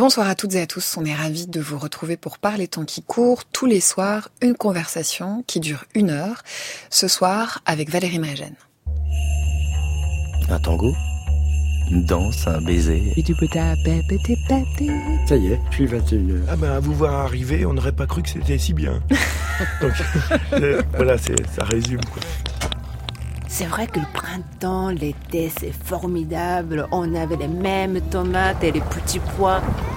Bonsoir à toutes et à tous, on est ravis de vous retrouver pour Parler temps qui court, tous les soirs, une conversation qui dure 1 heure, ce soir avec Valérie Mregen. Un tango, une danse, un baiser. Ça y est, je suis 21h. Ah ben, à vous voir arriver, on n'aurait pas cru que c'était si bien. Donc, voilà, ça résume, quoi. C'est vrai que le printemps, l'été, c'est formidable. On avait les mêmes tomates et les petits pois.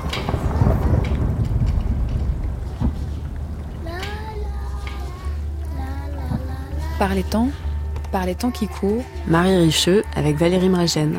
Parler temps qui court. Marie Richeux avec Valérie Mregen.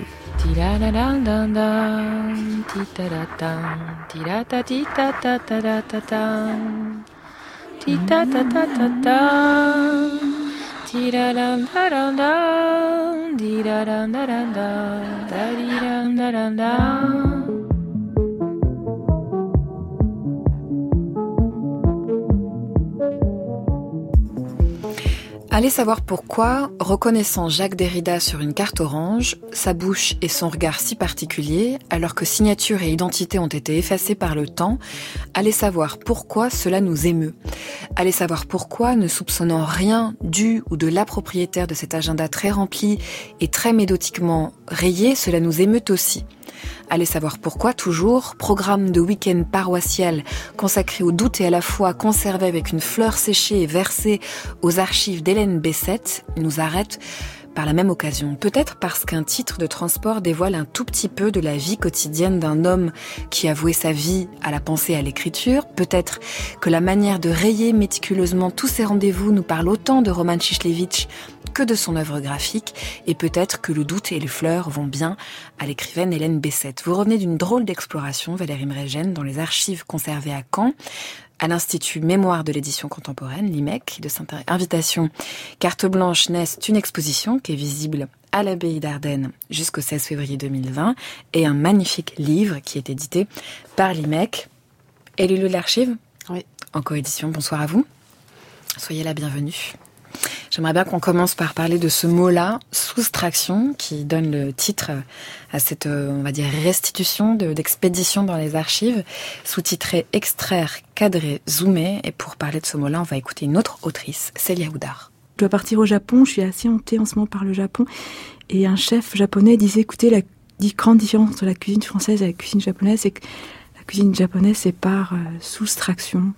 Allez savoir pourquoi, reconnaissant Jacques Derrida sur une carte orange, sa bouche et son regard si particuliers, alors que signature et identité ont été effacées par le temps, allez savoir pourquoi cela nous émeut. Allez savoir pourquoi, ne soupçonnant rien du ou de la propriétaire de cet agenda très rempli et très méthodiquement rayé, cela nous émeut aussi. Allez savoir pourquoi, toujours, programme de week-end paroissial consacré au doute et à la foi, conservé avec une fleur séchée et versé aux archives d'Hélène Bessette, nous arrête par la même occasion. Peut-être parce qu'un titre de transport dévoile un tout petit peu de la vie quotidienne d'un homme qui a voué sa vie à la pensée et à l'écriture. Peut-être que la manière de rayer méticuleusement tous ces rendez-vous nous parle autant de Roman Chichlevic que de son œuvre graphique, et peut-être que le doute et les fleurs vont bien à l'écrivaine Hélène Bessette. Vous revenez d'une drôle d'exploration, Valérie Mregen, dans les archives conservées à Caen, à l'Institut Mémoire de l'édition contemporaine, l'IMEC, de cette invitation Carte Blanche naissent une exposition qui est visible à l'abbaye d'Ardennes jusqu'au 16 février 2020, et un magnifique livre qui est édité par l'IMEC. Et Lulu de l'Archive, Oui. En coédition. Bonsoir à vous. Soyez la bienvenue. J'aimerais bien qu'on commence par parler de ce mot-là, soustraction, qui donne le titre à cette, on va dire, restitution d'expédition dans les archives, sous-titré Extraire, cadrer, zoomer. Et pour parler de ce mot-là, on va écouter une autre autrice, Célia Houdard. Je dois partir au Japon, je suis assez hantée en ce moment par le Japon. Et un chef japonais disait, écoutez, la grande différence entre la cuisine française et la cuisine japonaise, c'est que la cuisine japonaise, c'est par soustraction.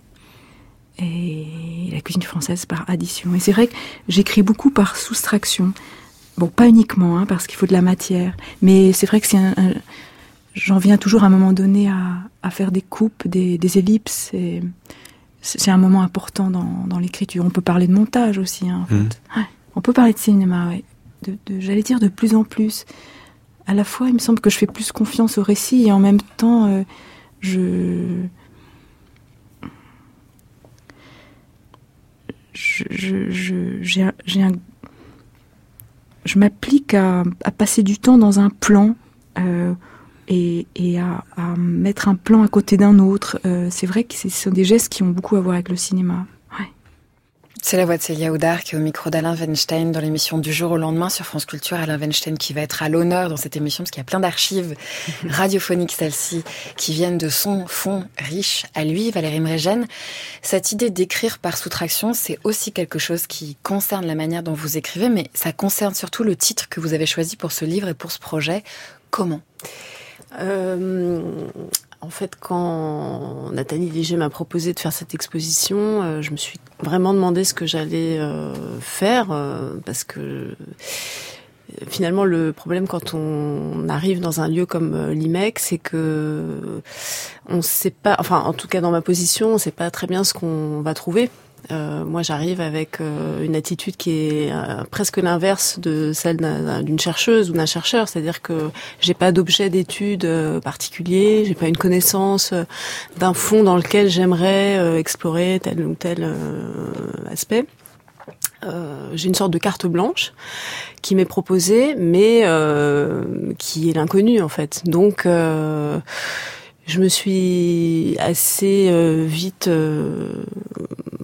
Et la cuisine française par addition. Et c'est vrai que j'écris beaucoup par soustraction. Bon, pas uniquement, parce qu'il faut de la matière. Mais c'est vrai que j'en viens toujours à un moment donné à faire des coupes, des ellipses. Et c'est un moment important dans l'écriture. On peut parler de montage aussi, en fait. Ouais. On peut parler de cinéma, ouais. J'allais dire de plus en plus. À la fois, il me semble que je fais plus confiance au récit et en même temps, je m'applique à passer du temps dans un plan et à mettre un plan à côté d'un autre. C'est vrai que ce sont des gestes qui ont beaucoup à voir avec le cinéma. Ouais. C'est la voix de Célia Houdard qui est au micro d'Alain Weinstein dans l'émission Du jour au lendemain sur France Culture. Alain Weinstein qui va être à l'honneur dans cette émission parce qu'il y a plein d'archives radiophoniques, celles-ci, qui viennent de son fond riche à lui, Valérie Mregen. Cette idée d'écrire par soustraction, c'est aussi quelque chose qui concerne la manière dont vous écrivez, mais ça concerne surtout le titre que vous avez choisi pour ce livre et pour ce projet. Comment ? En fait, quand Nathalie Léger m'a proposé de faire cette exposition, je me suis vraiment demandé ce que j'allais faire, parce que finalement, le problème quand on arrive dans un lieu comme l'IMEC, c'est que on sait pas, enfin, en tout cas dans ma position, on sait pas très bien ce qu'on va trouver. Moi, j'arrive avec une attitude qui est presque l'inverse de celle d'une chercheuse ou d'un chercheur, c'est-à-dire que j'ai pas d'objet d'étude particulier, j'ai pas une connaissance d'un fond dans lequel j'aimerais explorer tel ou tel aspect. J'ai une sorte de carte blanche qui m'est proposée, mais qui est l'inconnu en fait. Donc je me suis assez vite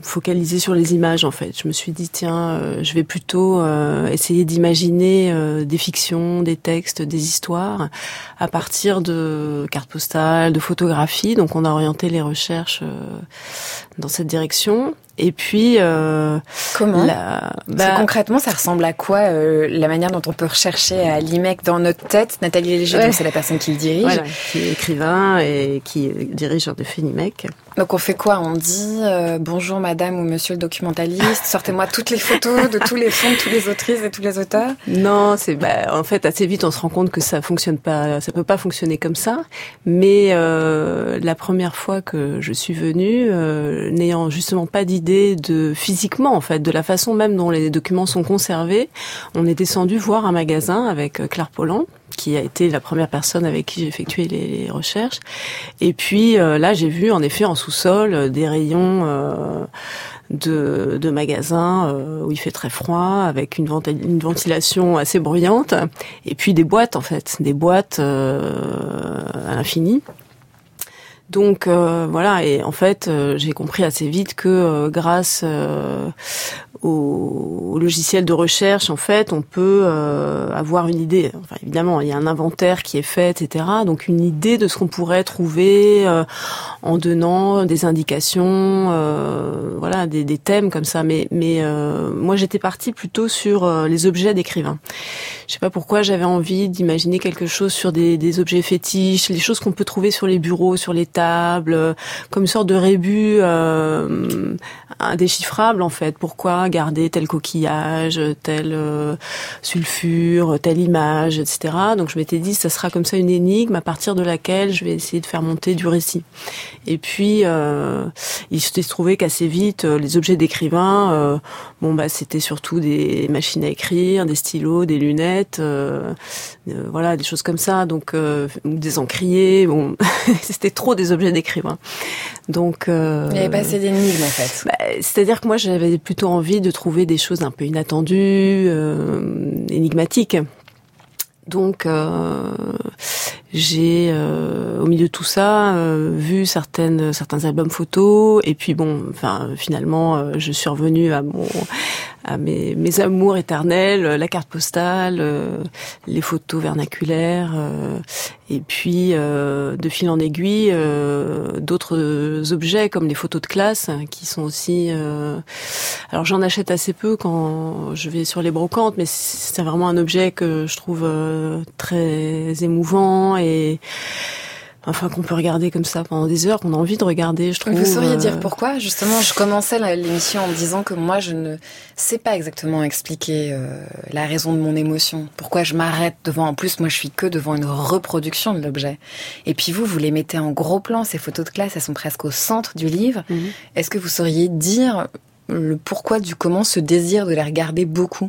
focalisée sur les images en fait. Je me suis dit tiens, je vais plutôt essayer d'imaginer des fictions, des textes, des histoires à partir de cartes postales, de photographies. Donc on a orienté les recherches dans cette direction. Et puis comment concrètement, ça ressemble à quoi la manière dont on peut rechercher à l'IMEC dans notre tête? Nathalie Léger, donc c'est la personne qui le dirige, voilà, qui est écrivain et qui dirige en effet l'IMEC. Donc on fait quoi? On dit bonjour madame ou monsieur le documentaliste, sortez-moi toutes les photos de tous les fonds, de toutes les autrices et tous les auteurs. Non, c'est en fait assez vite on se rend compte que ça fonctionne pas, ça peut pas fonctionner comme ça. Mais la première fois que je suis venue, n'ayant justement pas d'idée de physiquement en fait, de la façon même dont les documents sont conservés, on est descendu voir un magasin avec Claire Pollan, qui a été la première personne avec qui j'ai effectué les recherches. Et puis là, j'ai vu en effet en sous-sol des rayons de magasins où il fait très froid, avec une ventilation assez bruyante, et puis des boîtes en fait, des boîtes à l'infini. Donc voilà, et en fait j'ai compris assez vite que grâce au logiciel de recherche, en fait, on peut avoir une idée. Enfin, évidemment, il y a un inventaire qui est fait, etc. Donc une idée de ce qu'on pourrait trouver en donnant des indications, voilà, des thèmes comme ça. Mais moi, j'étais partie plutôt sur les objets d'écrivains. Je sais pas pourquoi j'avais envie d'imaginer quelque chose sur des objets fétiches, les choses qu'on peut trouver sur les bureaux, sur les tables, comme une sorte de rébus indéchiffrable en fait. Pourquoi garder tel coquillage, tel sulfure, telle image, etc. Donc je m'étais dit ça sera comme ça une énigme à partir de laquelle je vais essayer de faire monter du récit. Et puis il s'est trouvé qu'assez vite les objets d'écrivain, c'était surtout des machines à écrire, des stylos, des lunettes, voilà, des choses comme ça. Donc des encriers. Bon, c'était trop des objets d'écrivain. Donc il n'y avait pas assez d'énigmes en fait. C'est-à-dire que moi j'avais plutôt envie de trouver des choses un peu inattendues, énigmatiques. Donc j'ai au milieu de tout ça vu certains albums photos, et puis finalement je suis revenue à mes amours éternels, la carte postale, les photos vernaculaires, et puis de fil en aiguille d'autres objets comme les photos de classe qui sont aussi alors j'en achète assez peu quand je vais sur les brocantes, mais c'est vraiment un objet que je trouve très émouvant et qu'on peut regarder comme ça pendant des heures, qu'on a envie de regarder, je trouve. Vous sauriez dire pourquoi? Justement, je commençais l'émission en me disant que moi, je ne sais pas exactement expliquer la raison de mon émotion. Pourquoi je m'arrête devant... En plus, moi, je suis que devant une reproduction de l'objet. Et puis vous les mettez en gros plan, ces photos de classe, elles sont presque au centre du livre. Mmh. Est-ce que vous sauriez dire le pourquoi du comment ce désir de les regarder beaucoup?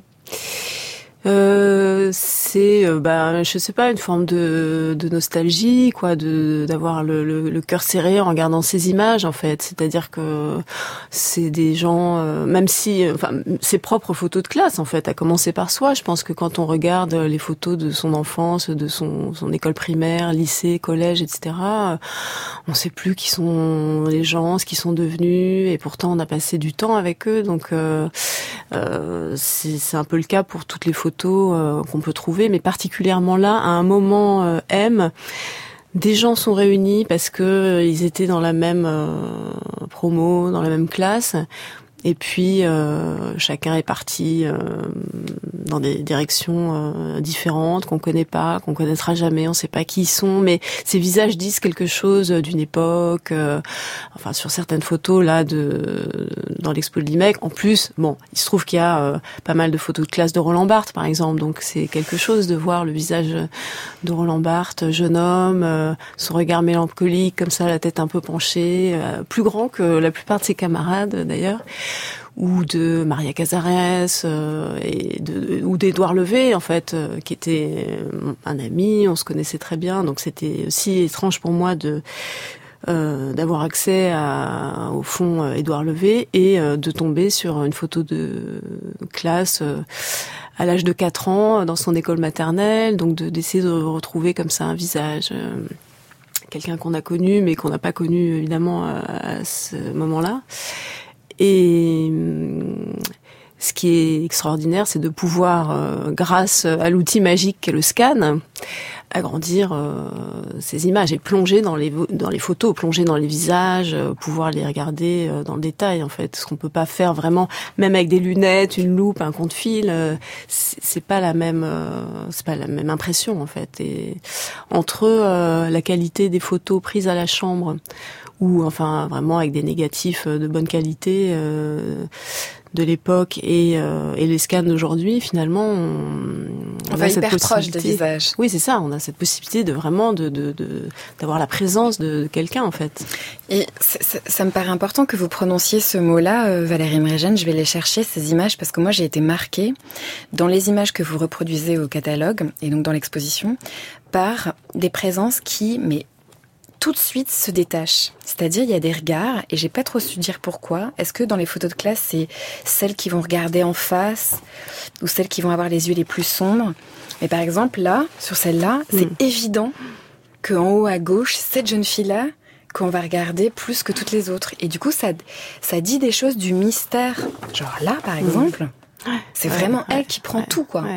C'est je sais pas, une forme de nostalgie, quoi, d'avoir le cœur serré en regardant ces images en fait. C'est-à-dire que c'est des gens, même si ses propres photos de classe en fait, à commencer par soi. Je pense que quand on regarde les photos de son enfance, de son école primaire, lycée, collège, etc., on sait plus qui sont les gens, ce qu'ils sont devenus, et pourtant on a passé du temps avec eux. Donc c'est un peu le cas pour toutes les photos qu'on peut trouver, mais particulièrement là, à un moment M, des gens sont réunis parce que ils étaient dans la même promo, dans la même classe. Et puis chacun est parti dans des directions différentes qu'on connaît pas, qu'on connaîtra jamais, on sait pas qui ils sont, mais ces visages disent quelque chose d'une époque. Sur certaines photos là dans l'expo de l'IMEC, en plus, il se trouve qu'il y a pas mal de photos de classe de Roland Barthes par exemple, donc c'est quelque chose de voir le visage de Roland Barthes, jeune homme, son regard mélancolique comme ça, la tête un peu penchée, plus grand que la plupart de ses camarades d'ailleurs. Ou de Maria Cazares ou d'Édouard Levé en fait, qui était un ami, on se connaissait très bien, donc c'était aussi étrange pour moi d'avoir accès au fond Édouard Levé et de tomber sur une photo de classe à l'âge de 4 ans dans son école maternelle, donc d'essayer de retrouver comme ça un visage, quelqu'un qu'on a connu mais qu'on n'a pas connu évidemment à ce moment-là. Et ce qui est extraordinaire, c'est de pouvoir, grâce à l'outil magique qu'est le scan, agrandir ces images et plonger dans les photos, plonger dans les visages, pouvoir les regarder dans le détail en fait. Ce qu'on peut pas faire vraiment, même avec des lunettes, une loupe, un compte-fil, c'est pas la même impression en fait. Et entre la qualité des photos prises à la chambre ou enfin vraiment avec des négatifs de bonne qualité de l'époque et les scans d'aujourd'hui, finalement, on va a cette hyper proche possibilité. de visage. Oui, c'est ça. On a cette possibilité de vraiment d'avoir la présence de quelqu'un, en fait. Et ça me paraît important que vous prononciez ce mot-là, Valérie Mregen. Je vais les chercher, ces images, parce que moi, j'ai été marquée dans les images que vous reproduisez au catalogue, et donc dans l'exposition, par des présences qui, mais tout de suite se détachent. C'est-à-dire, il y a des regards, et j'ai pas trop su dire pourquoi. Est-ce que dans les photos de classe, c'est celles qui vont regarder en face, ou celles qui vont avoir les yeux les plus sombres? Mais par exemple, là, sur celle-là, c'est évident qu'en haut à gauche, cette jeune fille-là, qu'on va regarder plus que toutes les autres. Et du coup, ça dit des choses du mystère. Genre là, par exemple, c'est vraiment elle qui prend tout, quoi.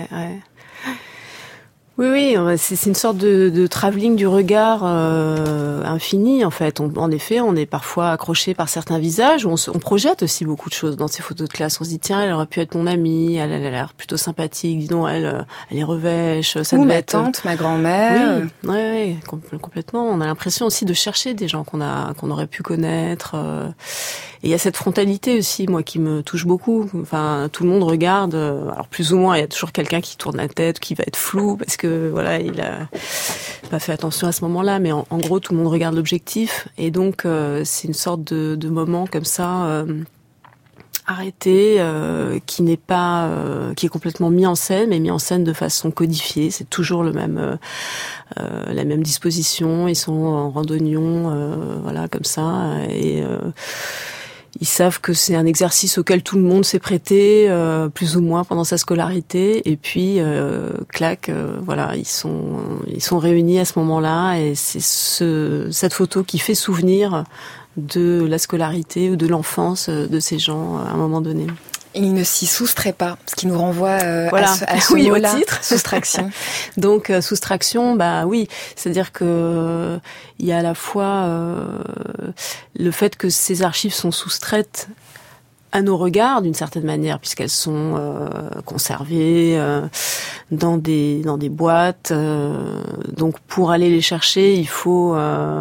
Oui, c'est une sorte de travelling du regard infini, en fait. En effet, on est parfois accroché par certains visages, où on projette aussi beaucoup de choses dans ces photos de classe. On se dit, tiens, elle aurait pu être mon amie, elle a l'air plutôt sympathique, dis donc, elle est revêche, ça ou devait ma être... tante, ma grand-mère. Oui, complètement. On a l'impression aussi de chercher des gens qu'on aurait pu connaître. Et il y a cette frontalité aussi, moi, qui me touche beaucoup. Enfin, tout le monde regarde. Alors plus ou moins, il y a toujours quelqu'un qui tourne la tête, qui va être flou, parce que voilà, il a pas fait attention à ce moment-là. Mais en gros, tout le monde regarde l'objectif, et donc c'est une sorte de moment comme ça. Arrêté, qui n'est pas, qui est complètement mis en scène, mais mis en scène de façon codifiée. C'est toujours la même disposition. Ils sont en randonnion, voilà, comme ça, et ils savent que c'est un exercice auquel tout le monde s'est prêté, plus ou moins pendant sa scolarité. Et puis, clac, voilà, ils sont réunis à ce moment-là, et c'est cette photo qui fait souvenir de la scolarité ou de l'enfance de ces gens à un moment donné. Il ne s'y soustrait pas, ce qui nous renvoie à ce oui, mot-là, au titre. soustraction. Donc soustraction, bah oui, c'est-à-dire que il y a à la fois le fait que ces archives sont soustraites à nos regards d'une certaine manière, puisqu'elles sont conservées dans des boîtes. Donc pour aller les chercher, il faut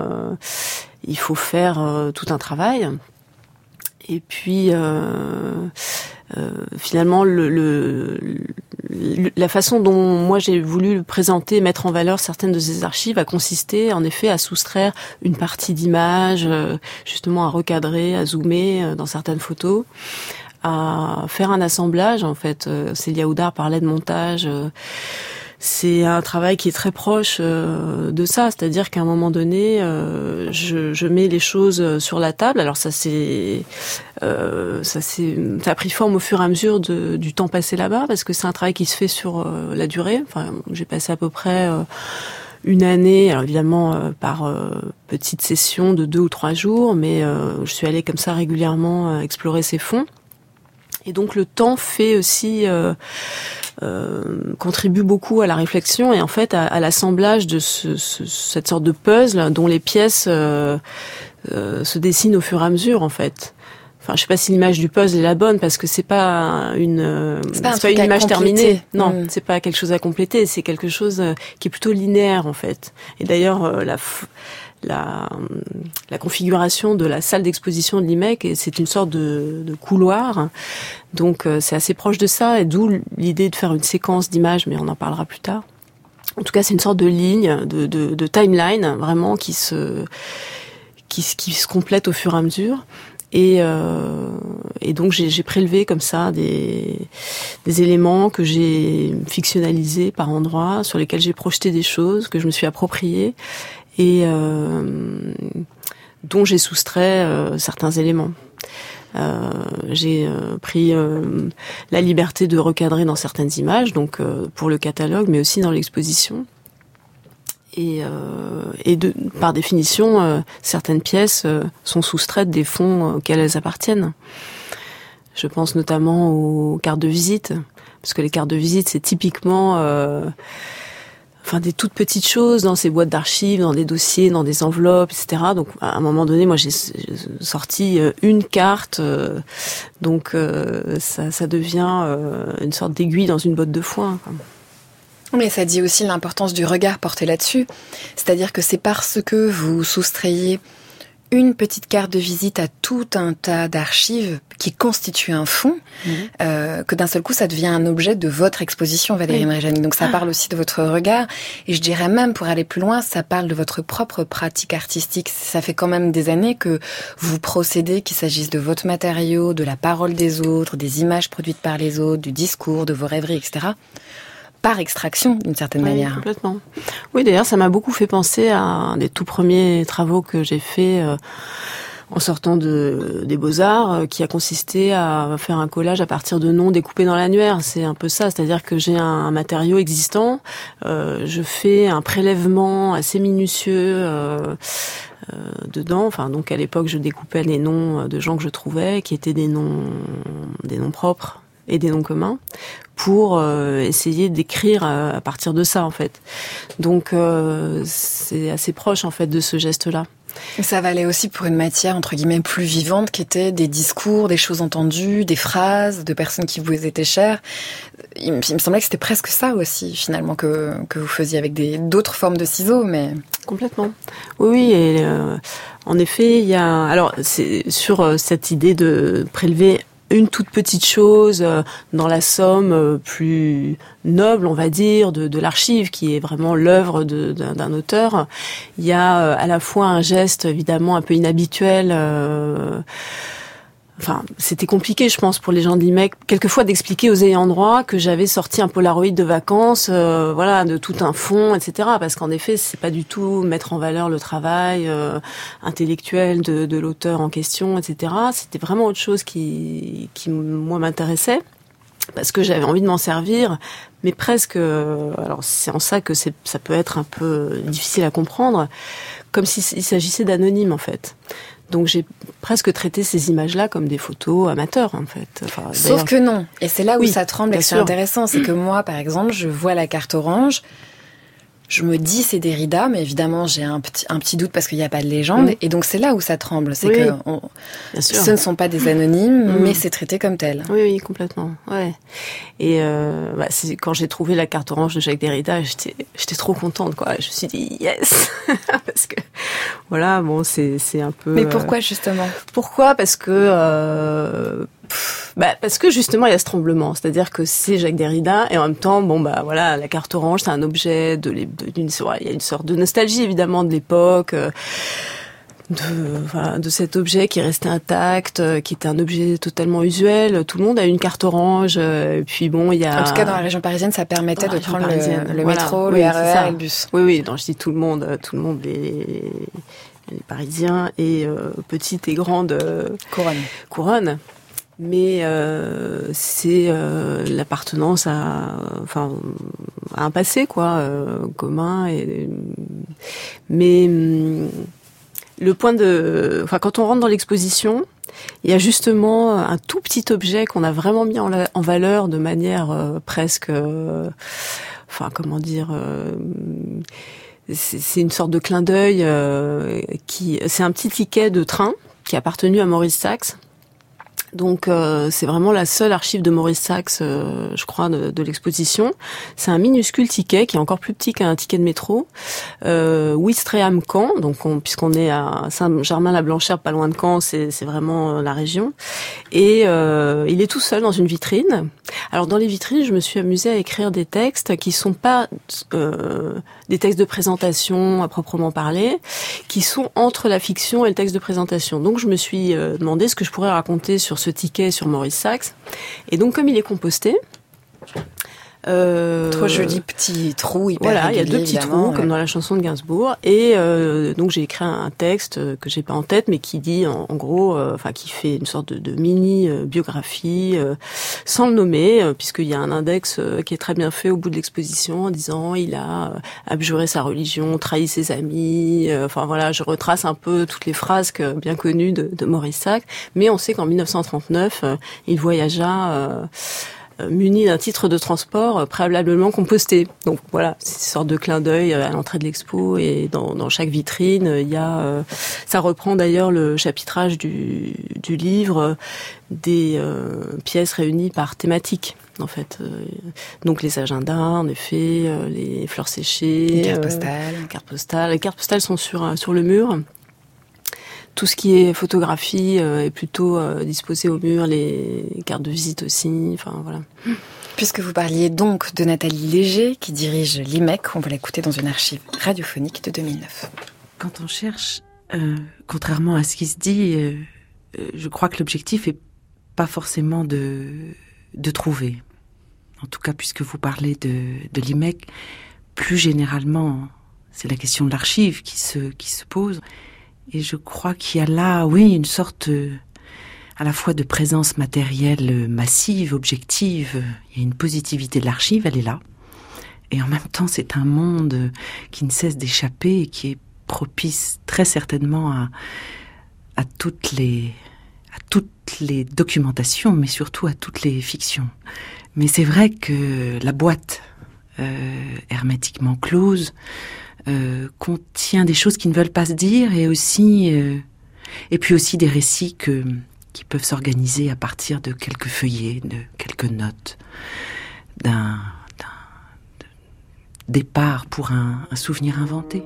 faire tout un travail. Et puis finalement la façon dont moi j'ai voulu présenter, mettre en valeur certaines de ces archives a consisté en effet à soustraire une partie d'images, justement à recadrer, à zoomer dans certaines photos, à faire un assemblage en fait. Célia Houdard parlait de montage. C'est un travail qui est très proche de ça, c'est-à-dire qu'à un moment donné, je mets les choses sur la table. Alors ça a pris forme au fur et à mesure du temps passé là-bas, parce que c'est un travail qui se fait sur la durée. Enfin, j'ai passé à peu près une année, alors évidemment par petites sessions de 2 ou 3 jours, mais je suis allée comme ça régulièrement explorer ces fonds. Et donc le temps fait aussi contribue beaucoup à la réflexion et en fait à l'assemblage de cette sorte de puzzle dont les pièces se dessinent au fur et à mesure en fait. Enfin, je sais pas si l'image du puzzle est la bonne parce que c'est pas une image terminée. Non, c'est pas quelque chose à compléter, c'est quelque chose qui est plutôt linéaire en fait. Et d'ailleurs la configuration de la salle d'exposition de l'IMEC, c'est une sorte de couloir. Donc c'est assez proche de ça, et d'où l'idée de faire une séquence d'images, mais on en parlera plus tard. En tout cas, c'est une sorte de ligne, de timeline, vraiment, qui se complète au fur et à mesure. Et donc j'ai prélevé comme ça des éléments que j'ai fictionnalisés par endroits, sur lesquels j'ai projeté des choses que je me suis appropriées et dont j'ai soustrait certains éléments. J'ai pris la liberté de recadrer dans certaines images, donc pour le catalogue, mais aussi dans l'exposition. Et par définition, certaines pièces sont soustraites des fonds auxquels elles appartiennent. Je pense notamment aux cartes de visite, parce que les cartes de visite, c'est typiquement des toutes petites choses dans ces boîtes d'archives, dans des dossiers, dans des enveloppes, etc. Donc, à un moment donné, moi, j'ai sorti une carte. Donc, ça devient une sorte d'aiguille dans une botte de foin, quoi. Mais ça dit aussi l'importance du regard porté là-dessus. C'est-à-dire que c'est parce que vous soustrayez une petite carte de visite à tout un tas d'archives qui constituent un fond, que d'un seul coup, ça devient un objet de votre exposition, Valérie Mrejani. Donc ça parle aussi de votre regard. Et je dirais même, pour aller plus loin, ça parle de votre propre pratique artistique. Ça fait quand même des années que vous procédez, qu'il s'agisse de votre matériau, de la parole des autres, des images produites par les autres, du discours, de vos rêveries, etc., par extraction, d'une certaine manière. Complètement. Oui, d'ailleurs, ça m'a beaucoup fait penser à un des tout premiers travaux que j'ai fait en sortant des Beaux-Arts, qui a consisté à faire un collage à partir de noms découpés dans l'annuaire. C'est un peu ça, c'est-à-dire que j'ai un matériau existant, je fais un prélèvement assez minutieux dedans. Donc à l'époque, je découpais les noms de gens que je trouvais, qui étaient des noms propres et des noms communs, pour essayer d'écrire à partir de ça, en fait. Donc c'est assez proche, en fait, de ce geste-là. Et ça valait aussi pour une matière, entre guillemets, plus vivante, qui était des discours, des choses entendues, des phrases de personnes qui vous étaient chères. Il me semblait que c'était presque ça aussi, finalement, que vous faisiez avec d'autres formes de ciseaux, mais... Complètement. Oui, et en effet, il y a... Alors, c'est sur cette idée de prélever une toute petite chose dans la somme plus noble, on va dire, de l'archive, qui est vraiment l'œuvre d'un auteur. Il y a à la fois un geste évidemment un peu inhabituel. C'était compliqué, je pense, pour les gens de l'IMEC, quelquefois d'expliquer aux ayants droit que j'avais sorti un Polaroid de vacances, de tout un fond, etc. Parce qu'en effet, c'est pas du tout mettre en valeur le travail intellectuel de l'auteur en question, etc. C'était vraiment autre chose qui moi, m'intéressait. Parce que j'avais envie de m'en servir, mais presque... alors, c'est en ça que ça peut être un peu difficile à comprendre, comme s'il s'agissait d'anonymes, en fait. Donc j'ai presque traité ces images-là comme des photos amateurs, en fait. Sauf que non. Et c'est là où ça tremble et que c'est intéressant. C'est que moi, par exemple, je vois la carte orange, je me dis c'est Derrida, mais évidemment j'ai un petit doute parce qu'il n'y a pas de légende. Et donc c'est là où ça tremble. C'est que ce ne sont pas des anonymes, mais c'est traité comme tel. Oui, complètement. Ouais. Et c'est quand j'ai trouvé la carte orange de Jacques Derrida, j'étais trop contente, quoi. Je me suis dit yes, parce que voilà, bon, c'est un peu. Mais pourquoi justement ? Pourquoi ? Parce que justement il y a ce tremblement, c'est-à-dire que c'est Jacques Derrida et en même temps la carte orange c'est un objet il y a une sorte de nostalgie évidemment de l'époque, de cet objet qui est resté intact, qui était un objet totalement usuel. Tout le monde a une carte orange. Puis il y a... En tout cas, dans la région parisienne, ça permettait de prendre le métro, le RER et le bus. Oui. Donc je dis tout le monde, les Parisiens et petites et grandes couronnes. Mais c'est l'appartenance à un passé, quoi, commun. Mais le point quand on rentre dans l'exposition, il y a justement un tout petit objet qu'on a vraiment mis en valeur de manière presque, c'est une sorte de clin d'œil c'est un petit ticket de train qui a appartenu à Maurice Sachs. Donc c'est vraiment la seule archive de Maurice Sachs, je crois, de l'exposition. C'est un minuscule ticket qui est encore plus petit qu'un ticket de métro. Ouistreham-Caen, donc puisqu'on est à Saint-Germain-la-Blanchère, pas loin de Caen, c'est vraiment la région. Et il est tout seul dans une vitrine. Alors dans les vitrines, je me suis amusée à écrire des textes qui sont pas des textes de présentation à proprement parler, qui sont entre la fiction et le texte de présentation. Donc je me suis demandé ce que je pourrais raconter sur ce ticket sur Maurice Sachs. Et donc comme il est composté, Trop joli petit trou hyper voilà, il y a 2 petits évidemment, trous comme dans la chanson de Gainsbourg et donc j'ai écrit un texte que j'ai pas en tête mais qui dit en gros qui fait une sorte de mini biographie sans le nommer puisqu'il y a un index qui est très bien fait au bout de l'exposition en disant il a abjuré sa religion, trahi ses amis, voilà, je retrace un peu toutes les frasques bien connues de Maurice Sacre, mais on sait qu'en 1939 il voyagea muni d'un titre de transport préalablement composté. Donc voilà, c'est une sorte de clin d'œil à l'entrée de l'expo et dans chaque vitrine, il y a ça reprend d'ailleurs le chapitrage du livre des pièces réunies par thématique. En fait, donc les agendas, en effet, les fleurs séchées, les cartes postales. Les cartes postales sont sur le mur. Tout ce qui est photographie est plutôt disposé au mur, les cartes de visite aussi, voilà. Puisque vous parliez donc de Nathalie Léger, qui dirige l'IMEC, on va l'écouter dans une archive radiophonique de 2009. Quand on cherche, contrairement à ce qui se dit, je crois que l'objectif est pas forcément de trouver. En tout cas, puisque vous parlez de l'IMEC, plus généralement, c'est la question de l'archive qui se pose. Et je crois qu'il y a là, oui, une sorte à la fois de présence matérielle massive, objective. Il y a une positivité de l'archive, elle est là. Et en même temps, c'est un monde qui ne cesse d'échapper et qui est propice très certainement à toutes les documentations, mais surtout à toutes les fictions. Mais c'est vrai que la boîte hermétiquement close contient des choses qui ne veulent pas se dire et puis aussi des récits qui peuvent s'organiser à partir de quelques feuillets, de quelques notes, d'un départ pour un souvenir inventé.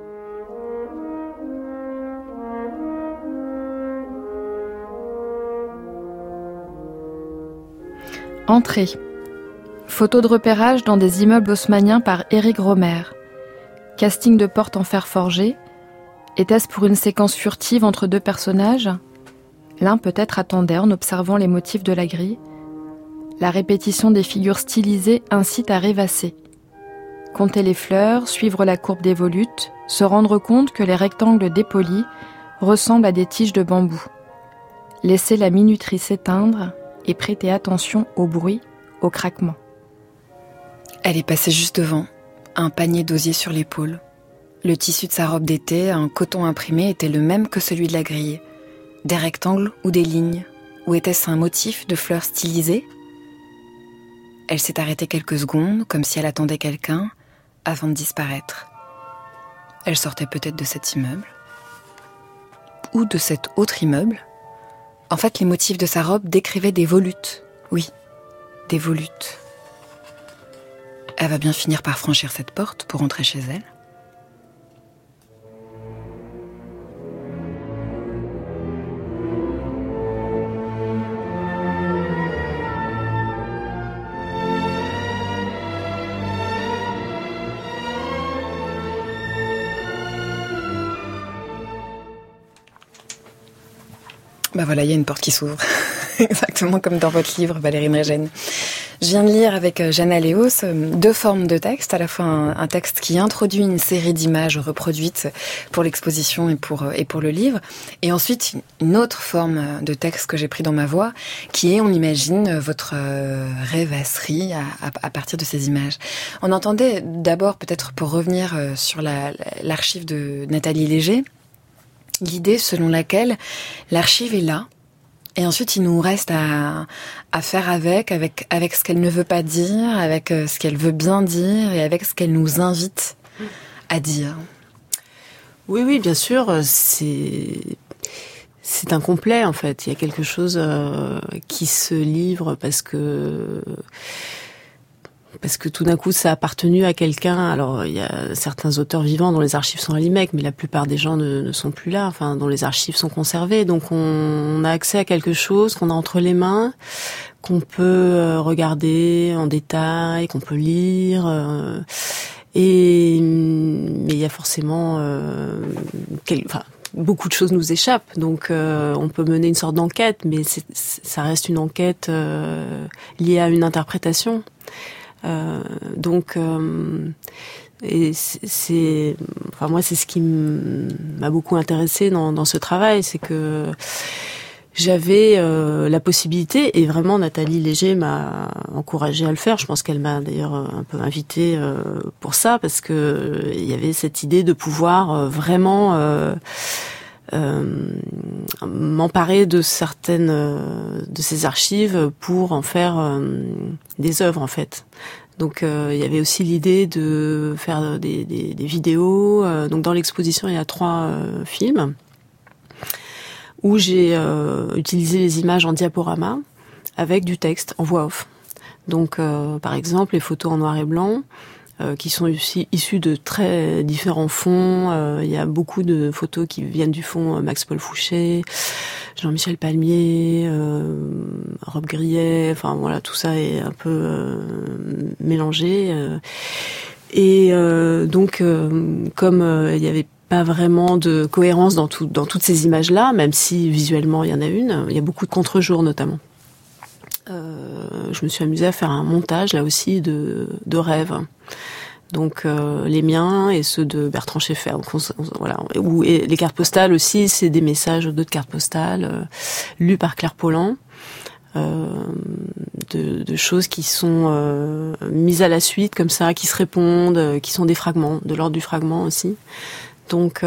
Entrée. Photo de repérage dans des immeubles haussmanniens par Éric Romer. Casting de porte en fer forgé. Était-ce pour une séquence furtive entre 2 personnages ? L'un peut-être attendait en observant les motifs de la grille. La répétition des figures stylisées incite à rêvasser. Compter les fleurs, suivre la courbe des volutes, se rendre compte que les rectangles dépolis ressemblent à des tiges de bambou. Laisser la minuterie s'éteindre et prêter attention au bruit, au craquement. Elle est passée juste devant, un panier d'osier sur l'épaule. Le tissu de sa robe d'été, un coton imprimé, était le même que celui de la grille. Des rectangles ou des lignes, ou était-ce un motif de fleurs stylisées ? Elle s'est arrêtée quelques secondes, comme si elle attendait quelqu'un, avant de disparaître. Elle sortait peut-être de cet immeuble, ou de cet autre immeuble. En fait, les motifs de sa robe décrivaient des volutes. Oui, des volutes. Elle va bien finir par franchir cette porte pour rentrer chez elle. Bah voilà, il y a une porte qui s'ouvre. Exactement comme dans votre livre, Valérie Mregen. Je viens de lire avec Jeanne Léos 2 formes de texte, à la fois un texte qui introduit une série d'images reproduites pour l'exposition et pour le livre, et ensuite une autre forme de texte que j'ai pris dans ma voix, qui est, on imagine, votre rêvasserie à partir de ces images. On entendait d'abord, peut-être pour revenir sur l'archive de Nathalie Léger, l'idée selon laquelle l'archive est là, et ensuite il nous reste à faire avec ce qu'elle ne veut pas dire, avec ce qu'elle veut bien dire, et avec ce qu'elle nous invite à dire. Oui, bien sûr, c'est incomplet en fait. Il y a quelque chose qui se livre parce que tout d'un coup ça a appartenu à quelqu'un. Alors il y a certains auteurs vivants dont les archives sont à l'IMEC, mais la plupart des gens ne sont plus là, dont les archives sont conservées. Donc on a accès à quelque chose qu'on a entre les mains, qu'on peut regarder en détail, qu'on peut lire. Mais il y a forcément beaucoup de choses nous échappent, donc on peut mener une sorte d'enquête, mais ça reste une enquête liée à une interprétation. Et moi, c'est ce qui m'a beaucoup intéressé dans ce travail, c'est que j'avais la possibilité, et vraiment Nathalie Léger m'a encouragée à le faire. Je pense qu'elle m'a d'ailleurs un peu invitée pour ça, parce que il y avait cette idée de pouvoir vraiment m'emparer de certaines de ces archives pour en faire des œuvres, en fait. Donc il y avait aussi l'idée de faire des vidéos. Donc dans l'exposition, il y a 3 films où j'ai utilisé les images en diaporama avec du texte en voix off. Donc par exemple, les photos en noir et blanc qui sont aussi issues de très différents fonds. Il y a beaucoup de photos qui viennent du fonds Max-Paul Fouché, Jean-Michel Palmier, Rob Grillet, enfin voilà, tout ça est un peu mélangé. Donc comme il y avait pas vraiment de cohérence dans toutes ces images-là, même si visuellement il y en a une, il y a beaucoup de contre-jour notamment. Je me suis amusée à faire un montage là aussi de rêves. Donc les miens et ceux de Bertrand Schaeffer. Donc voilà. Et les cartes postales aussi, c'est des messages d'autres cartes postales lues par Claire Pollan, de choses qui sont mises à la suite comme ça, qui se répondent, qui sont des fragments, de l'ordre du fragment aussi. Donc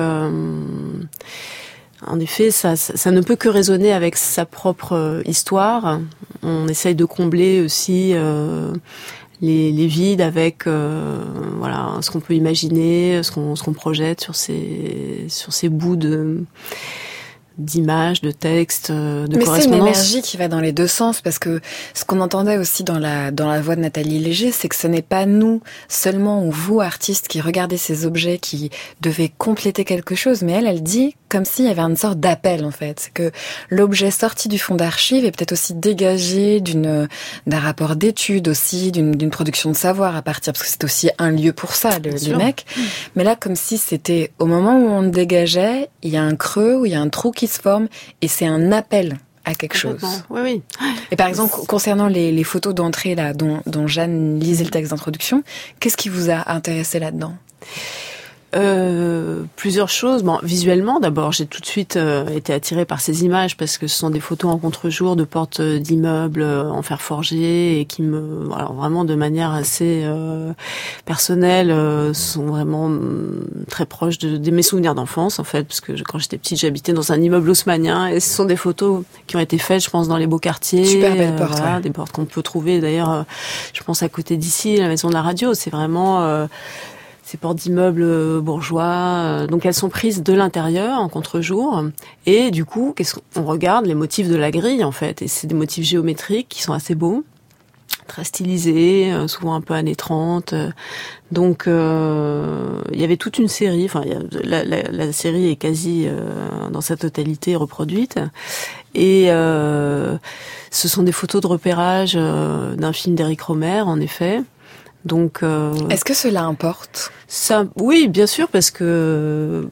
en effet, ça ne peut que résonner avec sa propre histoire. On essaye de combler aussi les vides avec voilà, ce qu'on peut imaginer, ce qu'on projette sur ces bouts d'images, de textes, de correspondance. Mais c'est une énergie qui va dans les deux sens, parce que ce qu'on entendait aussi dans la voix de Nathalie Léger, c'est que ce n'est pas nous seulement, ou vous, artistes, qui regardez ces objets qui devaient compléter quelque chose, mais elle dit comme s'il y avait une sorte d'appel, en fait. C'est que l'objet sorti du fond d'archives est peut-être aussi dégagé d'un rapport d'étude aussi, d'une production de savoir à partir, parce que c'est aussi un lieu pour ça, le mec. Mais là, comme si c'était au moment où on le dégageait, il y a un creux, où il y a un trou qui se forme, et c'est un appel à quelque chose. Oui, oui. Et par exemple, concernant les photos d'entrée là, dont Jeanne lisait le texte d'introduction, qu'est-ce qui vous a intéressé là-dedans ? Plusieurs choses. Bon, visuellement, d'abord, j'ai tout de suite été attirée par ces images parce que ce sont des photos en contre-jour de portes d'immeubles en fer forgé et qui alors vraiment de manière assez personnelle, sont vraiment très proches de mes souvenirs d'enfance, en fait, parce que quand j'étais petite, j'habitais dans un immeuble haussmannien et ce sont des photos qui ont été faites, je pense, dans les beaux quartiers. Super belles portes, voilà, ouais. Des portes qu'on peut trouver d'ailleurs, je pense à côté d'ici, la maison de la radio. C'est vraiment ces portes d'immeubles bourgeois, donc elles sont prises de l'intérieur en contre-jour, et du coup, on regarde les motifs de la grille en fait, et c'est des motifs géométriques qui sont assez beaux, très stylisés, souvent un peu années 30. Donc il y avait toute une série, enfin la série est quasi dans sa totalité reproduite, et ce sont des photos de repérage d'un film d'Éric Rohmer en effet. Donc, est-ce que cela importe ? Ça, oui, bien sûr, parce que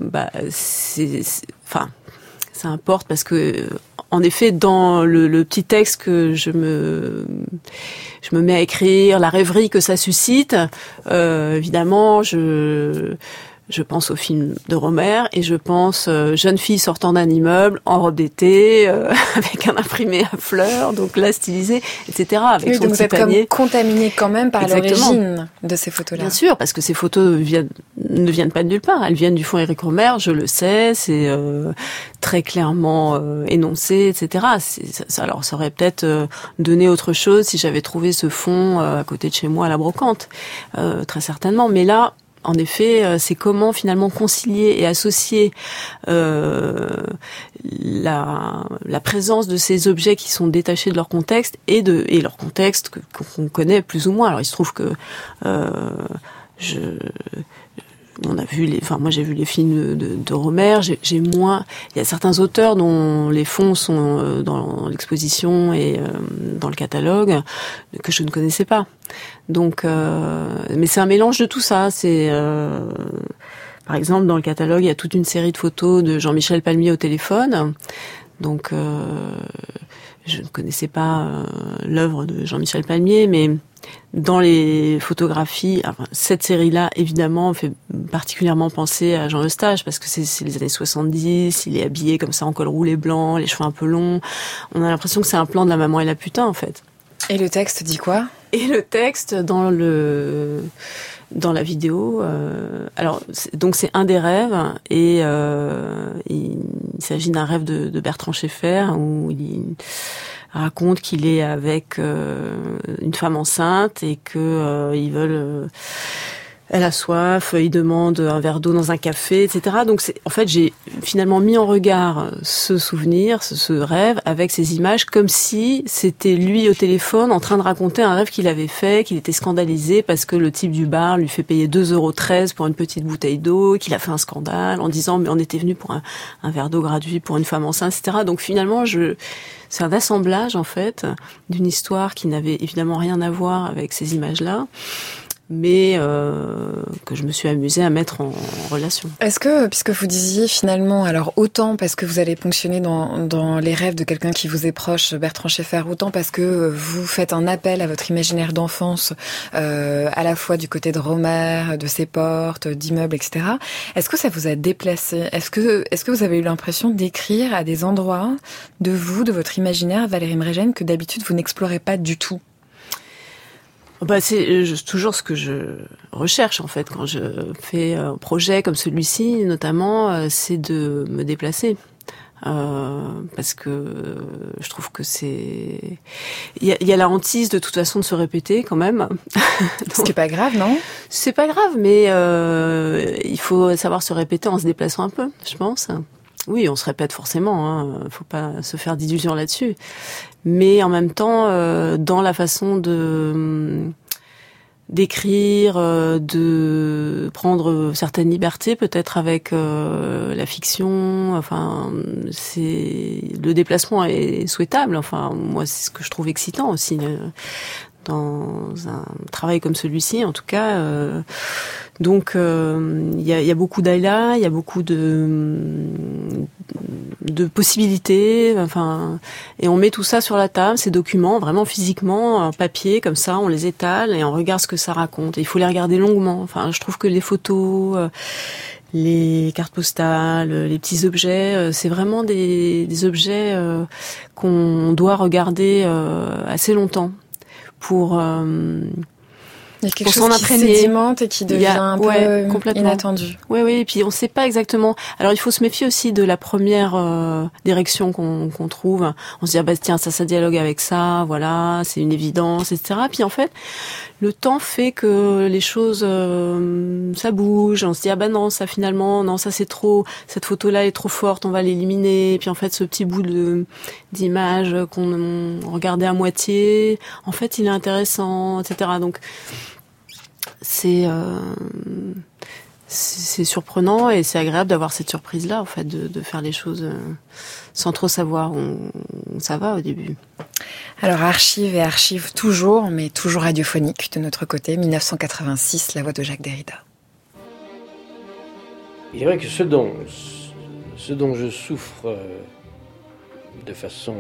ça importe parce que, en effet, dans le petit texte que je me mets à écrire, la rêverie que ça suscite, évidemment, je pense au film de Rohmer et je pense jeune fille sortant d'un immeuble en robe d'été avec un imprimé à fleurs, donc là stylisé, etc. Avec oui, son donc petit vous êtes panier. comme contaminé quand même par Exactement. l'origine de ces photos-là. Bien sûr, parce que ces photos ne viennent pas de nulle part. Elles viennent du fonds Éric Rohmer, je le sais, c'est très clairement énoncé, etc. Alors ça aurait peut-être donné autre chose si j'avais trouvé ce fonds à côté de chez moi à la brocante, très certainement. Mais là, en effet, c'est comment finalement concilier et associer la présence de ces objets qui sont détachés de leur contexte et leur contexte qu'on connaît plus ou moins. Alors il se trouve que moi j'ai vu les films de Rohmer, j'ai moins, il y a certains auteurs dont les fonds sont dans l'exposition et dans le catalogue que je ne connaissais pas. Donc mais c'est un mélange de tout ça, c'est par exemple dans le catalogue, il y a toute une série de photos de Jean-Michel Palmier au téléphone. Donc je ne connaissais pas l'œuvre de Jean-Michel Palmier, mais dans les photographies, cette série-là, évidemment, fait particulièrement penser à Jean Eustache, parce que c'est les années 70, il est habillé comme ça en col roulé blanc, les cheveux un peu longs. On a l'impression que c'est un plan de La maman et la putain, en fait. Et le texte dit quoi ? Et le texte, dans la vidéo, donc c'est un des rêves, et il s'agit d'un rêve de Bertrand Schaeffer, où il raconte qu'il est avec une femme enceinte et que ils veulent elle a soif, il demande un verre d'eau dans un café, etc. Donc en fait, j'ai finalement mis en regard ce souvenir, ce rêve, avec ces images, comme si c'était lui au téléphone en train de raconter un rêve qu'il avait fait, qu'il était scandalisé parce que le type du bar lui fait payer 2,13 € pour une petite bouteille d'eau, qu'il a fait un scandale en disant mais on était venu pour un verre d'eau gratuit pour une femme enceinte, etc. Donc finalement, c'est un assemblage en fait d'une histoire qui n'avait évidemment rien à voir avec ces images-là, mais que je me suis amusée à mettre en relation. Est-ce que, puisque vous disiez finalement, alors autant parce que vous allez ponctionner dans les rêves de quelqu'un qui vous est proche, Bertrand Schaeffer, autant parce que vous faites un appel à votre imaginaire d'enfance, à la fois du côté de Rohmer, de ses portes, d'immeubles, etc. Est-ce que ça vous a déplacé ? Est-ce que vous avez eu l'impression d'écrire à des endroits de vous, de votre imaginaire, Valérie Mregen, que d'habitude vous n'explorez pas du tout ? C'est toujours ce que je recherche en fait quand je fais un projet comme celui-ci, notamment, c'est de me déplacer. Parce que je trouve que il y a la hantise de toute façon de se répéter quand même. Ce qui est pas grave, non ? C'est pas grave, mais il faut savoir se répéter en se déplaçant un peu, je pense. Oui, on se répète forcément, faut pas se faire d'illusions là-dessus. Mais en même temps, dans la façon d'écrire, de prendre certaines libertés, peut-être avec la fiction. Enfin, le déplacement est souhaitable. Enfin, moi, c'est ce que je trouve excitant aussi dans un travail comme celui-ci, en tout cas. Donc, il y a beaucoup d'aléas, il y a beaucoup de possibilités, enfin, et on met tout ça sur la table, ces documents, vraiment physiquement, en papier, comme ça, on les étale et on regarde ce que ça raconte. Et il faut les regarder longuement. Enfin, je trouve que les photos, les cartes postales, les petits objets, c'est vraiment des objets qu'on doit regarder assez longtemps pour il y a quelque chose qui sédimente et qui devient un peu inattendu. Oui, et puis on ne sait pas exactement. Alors il faut se méfier aussi de la première direction qu'on trouve. On se dit tiens, ça dialogue avec ça, voilà, c'est une évidence, etc. Puis en fait, le temps fait que les choses ça bouge. On se dit non, ça finalement, non, ça c'est trop. Cette photo-là est trop forte, on va l'éliminer. Puis en fait, ce petit bout d'image qu'on regardait à moitié, en fait, il est intéressant, etc. Donc c'est surprenant et c'est agréable d'avoir cette surprise-là, en fait, de faire les choses sans trop savoir où ça va au début. Alors, archive toujours, mais toujours radiophonique de notre côté. 1986, la voix de Jacques Derrida. Il est vrai que ce dont je souffre de façon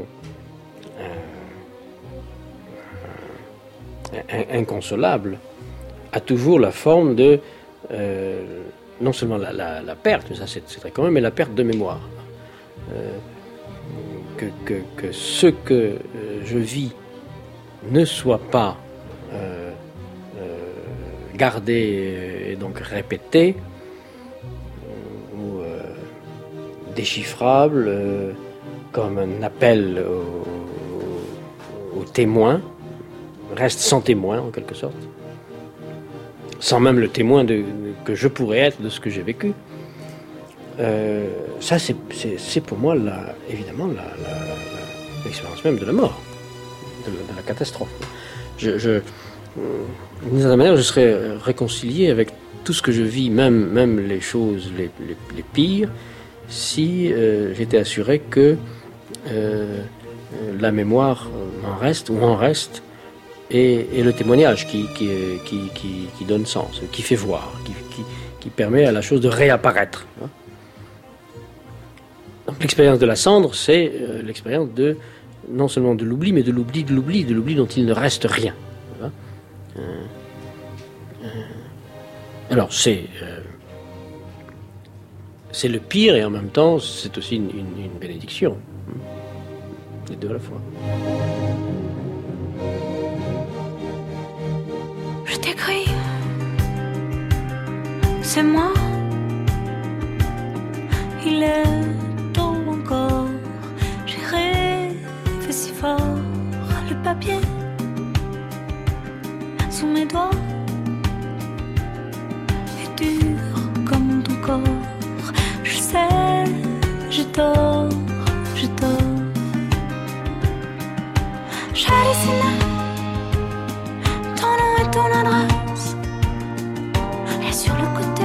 inconsolable a toujours la forme de non seulement la perte, mais ça c'est très commun, mais la perte de mémoire. Que ce que je vis ne soit pas gardé et donc répété ou déchiffrable comme un appel aux témoins, reste sans témoin en quelque sorte, sans même le témoin que je pourrais être de ce que j'ai vécu. Ça, c'est pour moi, évidemment, l'expérience même de la mort, de la catastrophe. D'une certaine manière, je serais réconcilié avec tout ce que je vis, même les choses les pires, si j'étais assuré que la mémoire m'en reste, ou en reste, et le témoignage qui donne sens, qui fait voir, qui permet à la chose de réapparaître. Donc, l'expérience de la cendre, c'est l'expérience de non seulement de l'oubli, mais de l'oubli dont il ne reste rien. Alors c'est le pire et en même temps c'est aussi une bénédiction. Les deux à la fois. Je t'écris, c'est moi. Il est tôt encore, j'ai rêvé si fort. Le papier sous mes doigts est dur comme ton corps. Je sais, je dors. J'ai dessiné ton nom et ton adresse. Et sur le côté,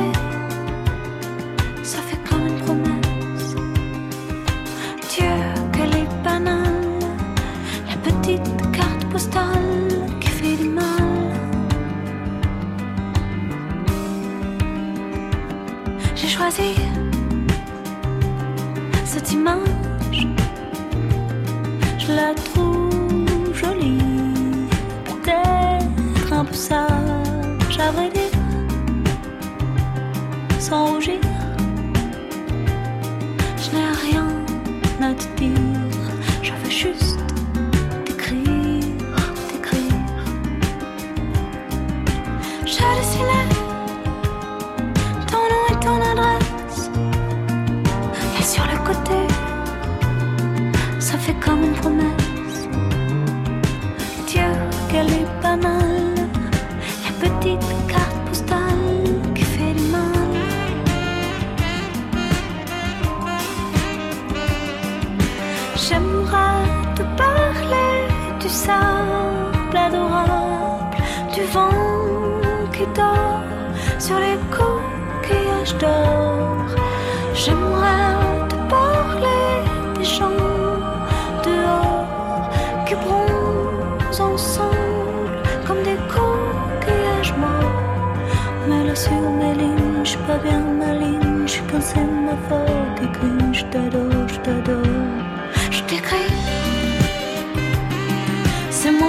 ça fait comme une promesse. Dieu, qu'elle est banale, la petite carte postale qui fait du mal. J'ai choisi cette image, je la trouve jolie, peut-être un peu sage, à vrai dire, sans rougir. Je n'ai rien à te dire, je veux juste t'écrire. J'ai dessiné ton nom et ton adresse, et sur le côté, ça fait comme une promesse. Qu'elle est banale, la petite carte postale qui fait du mal. J'aimerais te parler du sable adorable, du vent qui dort sur les coquillages d'or. J'aimerais te parler des gens dehors qui bronzent ensemble comme des coquillages morts. Mais là sur mes lignes, je suis pas bien maligne, je suis qu'un sémaphore qui crie. Je t'adore, je t'écris, c'est moi.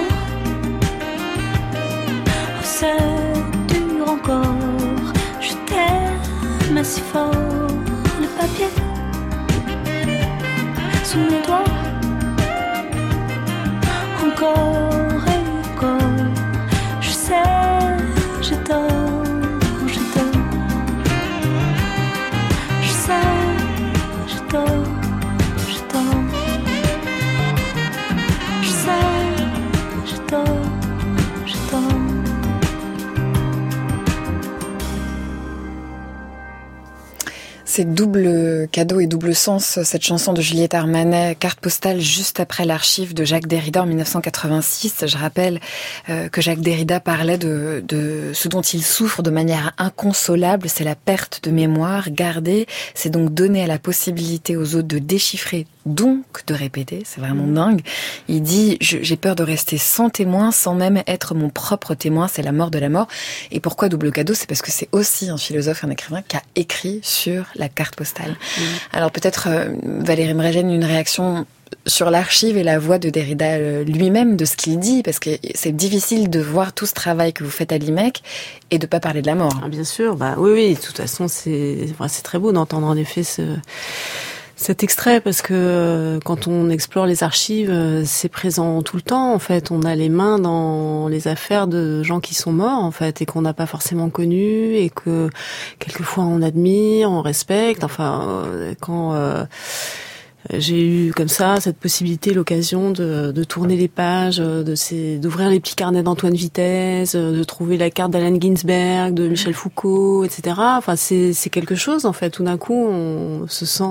Oh, c'est dur encore, je t'aime si fort. Le papier sous mes doigts, encore et encore. Je sais, je dors. Je sais, je dors. Je sais, je dors. C'est double cadeau et double sens, cette chanson de Juliette Armanet, carte postale juste après l'archive de Jacques Derrida en 1986. Je rappelle que Jacques Derrida parlait de ce dont il souffre de manière inconsolable, c'est la perte de mémoire. Garder, c'est donc donner à la possibilité aux autres de déchiffrer, donc de répéter. C'est vraiment dingue. Il dit, j'ai peur de rester sans témoin, sans même être mon propre témoin, c'est la mort de la mort. Et pourquoi double cadeau? C'est parce que c'est aussi un philosophe et un écrivain qui a écrit sur la carte postale. Alors peut-être, Valérie Mregen, une réaction sur l'archive et la voix de Derrida lui-même, de ce qu'il dit, parce que c'est difficile de voir tout ce travail que vous faites à l'IMEC et de pas parler de la mort. Ah, bien sûr, oui, de toute façon, c'est très beau d'entendre en effet cet extrait, parce que quand on explore les archives, c'est présent tout le temps, en fait. On a les mains dans les affaires de gens qui sont morts, en fait, et qu'on n'a pas forcément connus, et que quelquefois on admire, on respecte. Enfin, quand j'ai eu comme ça cette possibilité, l'occasion de tourner les pages, d'ouvrir les petits carnets d'Antoine Vitesse, de trouver la carte d'Allen Ginsberg, de Michel Foucault, etc. Enfin, c'est quelque chose, en fait. Tout d'un coup, on se sent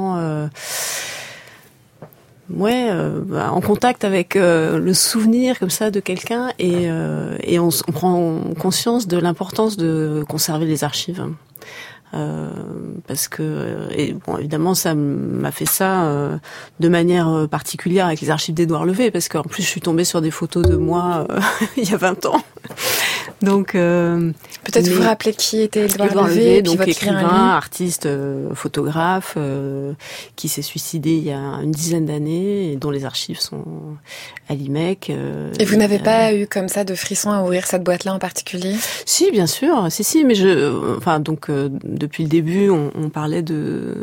en contact avec le souvenir comme ça de quelqu'un, et on prend conscience de l'importance de conserver les archives. Parce que, évidemment, ça m'a fait ça de manière particulière avec les archives d'Édouard Levé, parce qu'en plus je suis tombée sur des photos de moi il y a 20 ans. Donc peut-être vous rappeler qui était Édouard Levé, et donc votre écrivain, artiste, photographe, qui s'est suicidé il y a une dizaine d'années et dont les archives sont à l'IMEC. Et vous n'avez pas eu comme ça de frisson à ouvrir cette boîte-là en particulier? Si, bien sûr, si, mais depuis le début, on parlait de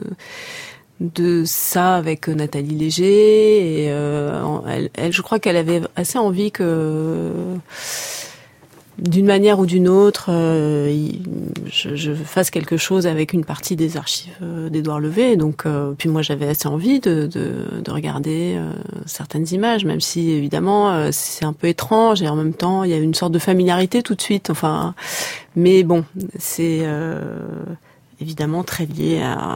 ça avec Nathalie Léger, et elle, je crois qu'elle avait assez envie que, d'une manière ou d'une autre, je fasse quelque chose avec une partie des archives d'Édouard Levé. Donc, puis moi, j'avais assez envie de regarder certaines images, même si évidemment c'est un peu étrange, et en même temps, il y a une sorte de familiarité tout de suite. Enfin, mais bon, c'est évidemment très lié à.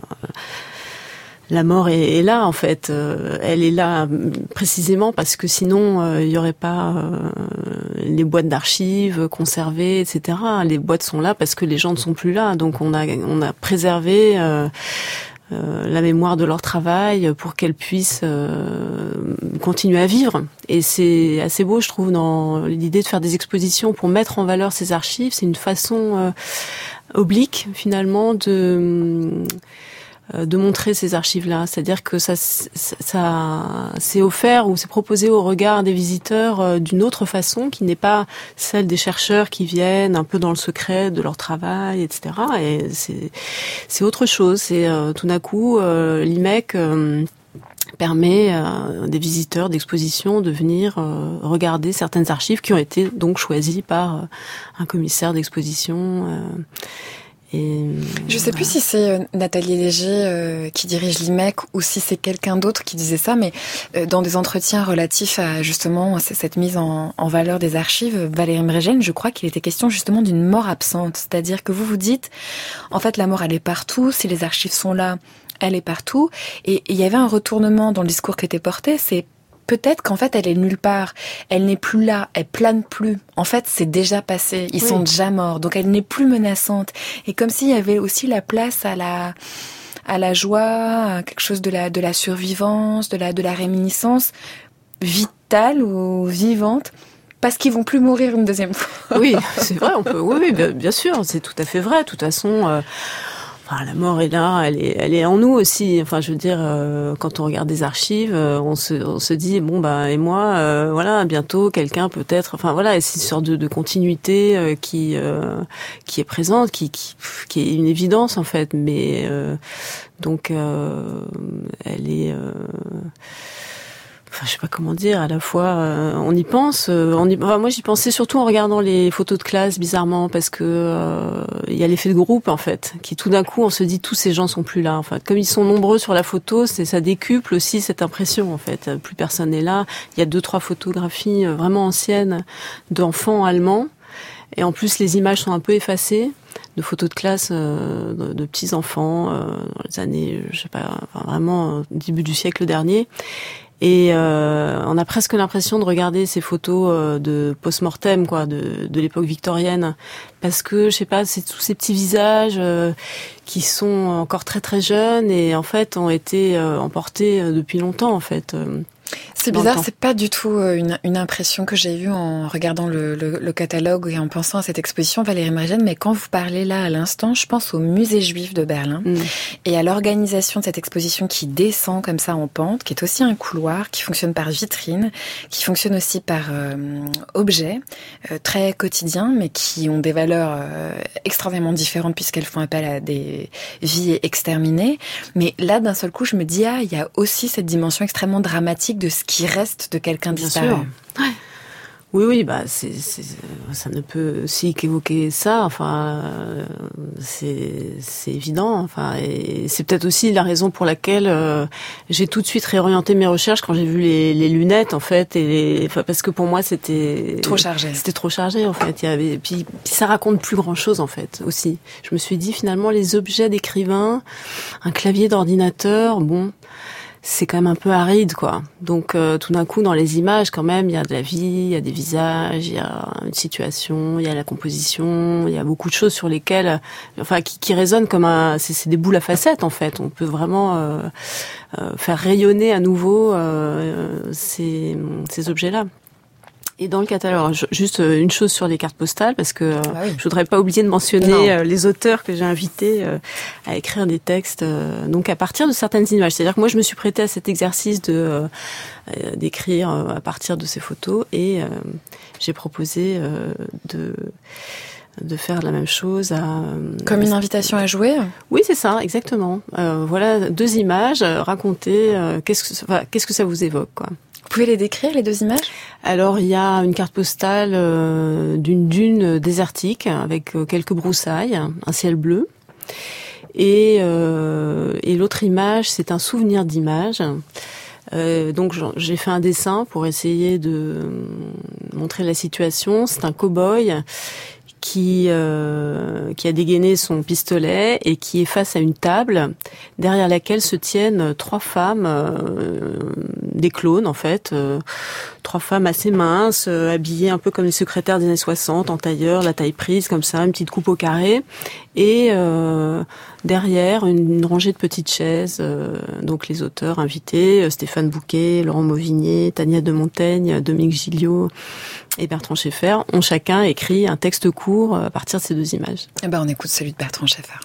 La mort est là, en fait. Elle est là précisément parce que sinon, il y aurait pas les boîtes d'archives conservées, etc. Les boîtes sont là parce que les gens ne sont plus là. Donc, on a préservé la mémoire de leur travail pour qu'elles puissent continuer à vivre. Et c'est assez beau, je trouve, dans l'idée de faire des expositions pour mettre en valeur ces archives. C'est une façon oblique, finalement, de montrer ces archives-là. C'est-à-dire que ça c'est offert ou c'est proposé au regard des visiteurs d'une autre façon qui n'est pas celle des chercheurs qui viennent un peu dans le secret de leur travail, etc. Et c'est autre chose. C'est tout d'un coup l'IMEC permet à des visiteurs d'exposition de venir regarder certaines archives qui ont été donc choisies par un commissaire d'exposition. Je sais plus si c'est Nathalie Léger qui dirige l'IMEC ou si c'est quelqu'un d'autre qui disait ça, mais dans des entretiens relatifs à justement cette mise en valeur des archives, Valérie Mregen, je crois qu'il était question justement d'une mort absente. C'est-à-dire que vous dites, en fait, la mort, elle est partout. Si les archives sont là, elle est partout. Et il y avait un retournement dans le discours qui était porté, c'est peut-être qu'en fait, elle est nulle part. Elle n'est plus là. Elle plane plus. En fait, c'est déjà passé. Ils sont déjà morts. Donc, elle n'est plus menaçante. Et comme s'il y avait aussi la place à la joie, à quelque chose de la survivance, de la réminiscence vitale ou vivante. Parce qu'ils vont plus mourir une deuxième fois. Oui, c'est vrai. Oui, bien sûr. C'est tout à fait vrai. De toute façon, la mort est là, elle est en nous aussi. Enfin, je veux dire, quand on regarde des archives, on se dit et moi, voilà, bientôt quelqu'un peut-être. Enfin voilà, c'est une sorte de continuité qui est présente, qui est une évidence en fait. Mais donc elle est. Enfin, je sais pas comment dire, à la fois, on y pense, moi j'y pensais surtout en regardant les photos de classe, bizarrement, parce que il y a l'effet de groupe, en fait, qui tout d'un coup, on se dit, tous ces gens sont plus là, en fait. Comme ils sont nombreux sur la photo, ça décuple aussi cette impression, en fait. Plus personne n'est là. Il y a 2-3 photographies vraiment anciennes d'enfants allemands. Et en plus, les images sont un peu effacées, de photos de classe de petits enfants, dans les années, je sais pas, vraiment, début du siècle dernier. Et on a presque l'impression de regarder ces photos de post-mortem, quoi, de l'époque victorienne, parce que je sais pas, c'est tous ces petits visages qui sont encore très très jeunes et en fait ont été emportés depuis longtemps en fait. C'est bizarre, c'est pas du tout une impression que j'ai eue en regardant le catalogue et en pensant à cette exposition, Valérie Mregen, mais quand vous parlez là à l'instant, je pense au musée juif de Berlin et à l'organisation de cette exposition qui descend comme ça en pente, qui est aussi un couloir, qui fonctionne par vitrine, qui fonctionne aussi par objets très quotidiens, mais qui ont des valeurs extrêmement différentes puisqu'elles font appel à des vies exterminées. Mais là, d'un seul coup, je me dis, il y a aussi cette dimension extrêmement dramatique de ce qui reste de quelqu'un disparu. Ouais. Oui, ça ne peut aussi qu'évoquer ça. Enfin, c'est évident. Enfin, et c'est peut-être aussi la raison pour laquelle j'ai tout de suite réorienté mes recherches quand j'ai vu les lunettes, en fait, parce que pour moi c'était trop chargé. C'était trop chargé, en fait. Puis ça raconte plus grand-chose, en fait, aussi. Je me suis dit finalement les objets d'écrivain, un clavier d'ordinateur, c'est quand même un peu aride, quoi. Donc, tout d'un coup, dans les images, quand même, il y a de la vie, il y a des visages, il y a une situation, il y a la composition, il y a beaucoup de choses sur lesquelles, qui résonnent comme c'est des boules à facettes, en fait. On peut vraiment faire rayonner à nouveau ces objets-là. Et dans le catalogue, juste une chose sur les cartes postales, parce que je voudrais pas oublier de mentionner les auteurs que j'ai invités à écrire des textes donc à partir de certaines images. C'est-à-dire que moi je me suis prêtée à cet exercice d'écrire à partir de ces photos et j'ai proposé de faire la même chose comme une invitation à jouer. Oui, c'est ça, exactement. Voilà 2 images racontées. Qu'est-ce que ça vous évoque, quoi. Vous pouvez les décrire, les 2 images ? Alors, il y a une carte postale d'une dune désertique avec quelques broussailles, un ciel bleu. Et l'autre image, c'est un souvenir d'image. Donc, j'ai fait un dessin pour essayer de montrer la situation. C'est un cow-boy qui a dégainé son pistolet et qui est face à une table derrière laquelle se tiennent 3 femmes, des clones en fait, 3 femmes assez minces, habillées un peu comme les secrétaires des années 60, en tailleur, la taille prise comme ça, une petite coupe au carré, et derrière une rangée de petites chaises, donc les auteurs invités, Stéphane Bouquet, Laurent Mauvigné, Tania de Montaigne, Dominique Gilliot et Bertrand Schaeffer ont chacun écrit un texte court à partir de ces 2 images. Eh ben, on écoute celui de Bertrand Schaeffer.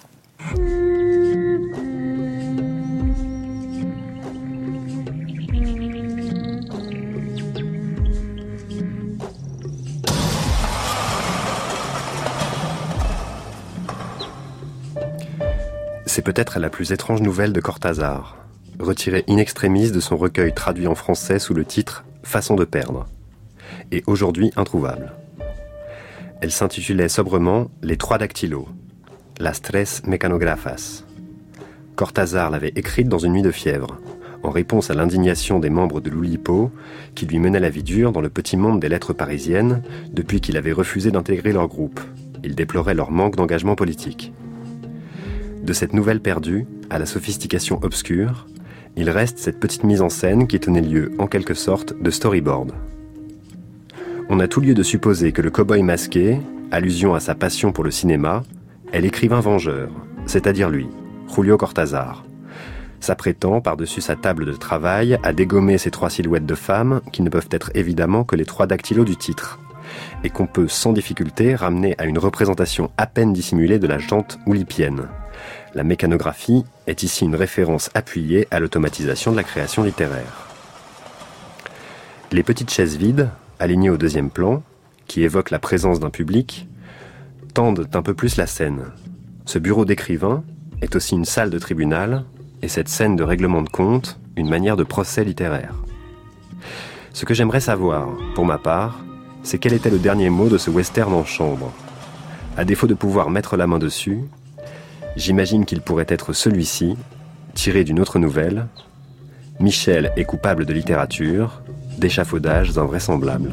C'est peut-être la plus étrange nouvelle de Cortázar, retirée in extremis de son recueil traduit en français sous le titre « Façon de perdre », et aujourd'hui introuvable. Elle s'intitulait sobrement « Les 3 dactylos », Las tres mecanografas. Cortázar l'avait écrite dans une nuit de fièvre, en réponse à l'indignation des membres de l'Oulipo, qui lui menaient la vie dure dans le petit monde des lettres parisiennes depuis qu'il avait refusé d'intégrer leur groupe. Il déplorait leur manque d'engagement politique. De cette nouvelle perdue à la sophistication obscure, il reste cette petite mise en scène qui tenait lieu, en quelque sorte, de storyboard. On a tout lieu de supposer que le cow-boy masqué, allusion à sa passion pour le cinéma, est l'écrivain vengeur, c'est-à-dire lui, Julio Cortázar, s'apprêtant par-dessus sa table de travail à dégommer ces 3 silhouettes de femmes qui ne peuvent être évidemment que les 3 dactylos du titre, et qu'on peut sans difficulté ramener à une représentation à peine dissimulée de la jante oulipienne. La mécanographie est ici une référence appuyée à l'automatisation de la création littéraire. Les petites chaises vides, alignées au 2e plan, qui évoquent la présence d'un public, tendent un peu plus la scène. Ce bureau d'écrivain est aussi une salle de tribunal, et cette scène de règlement de compte, une manière de procès littéraire. Ce que j'aimerais savoir, pour ma part, c'est quel était le dernier mot de ce western en chambre. À défaut de pouvoir mettre la main dessus, j'imagine qu'il pourrait être celui-ci, tiré d'une autre nouvelle. Michel est coupable de littérature, d'échafaudages invraisemblables.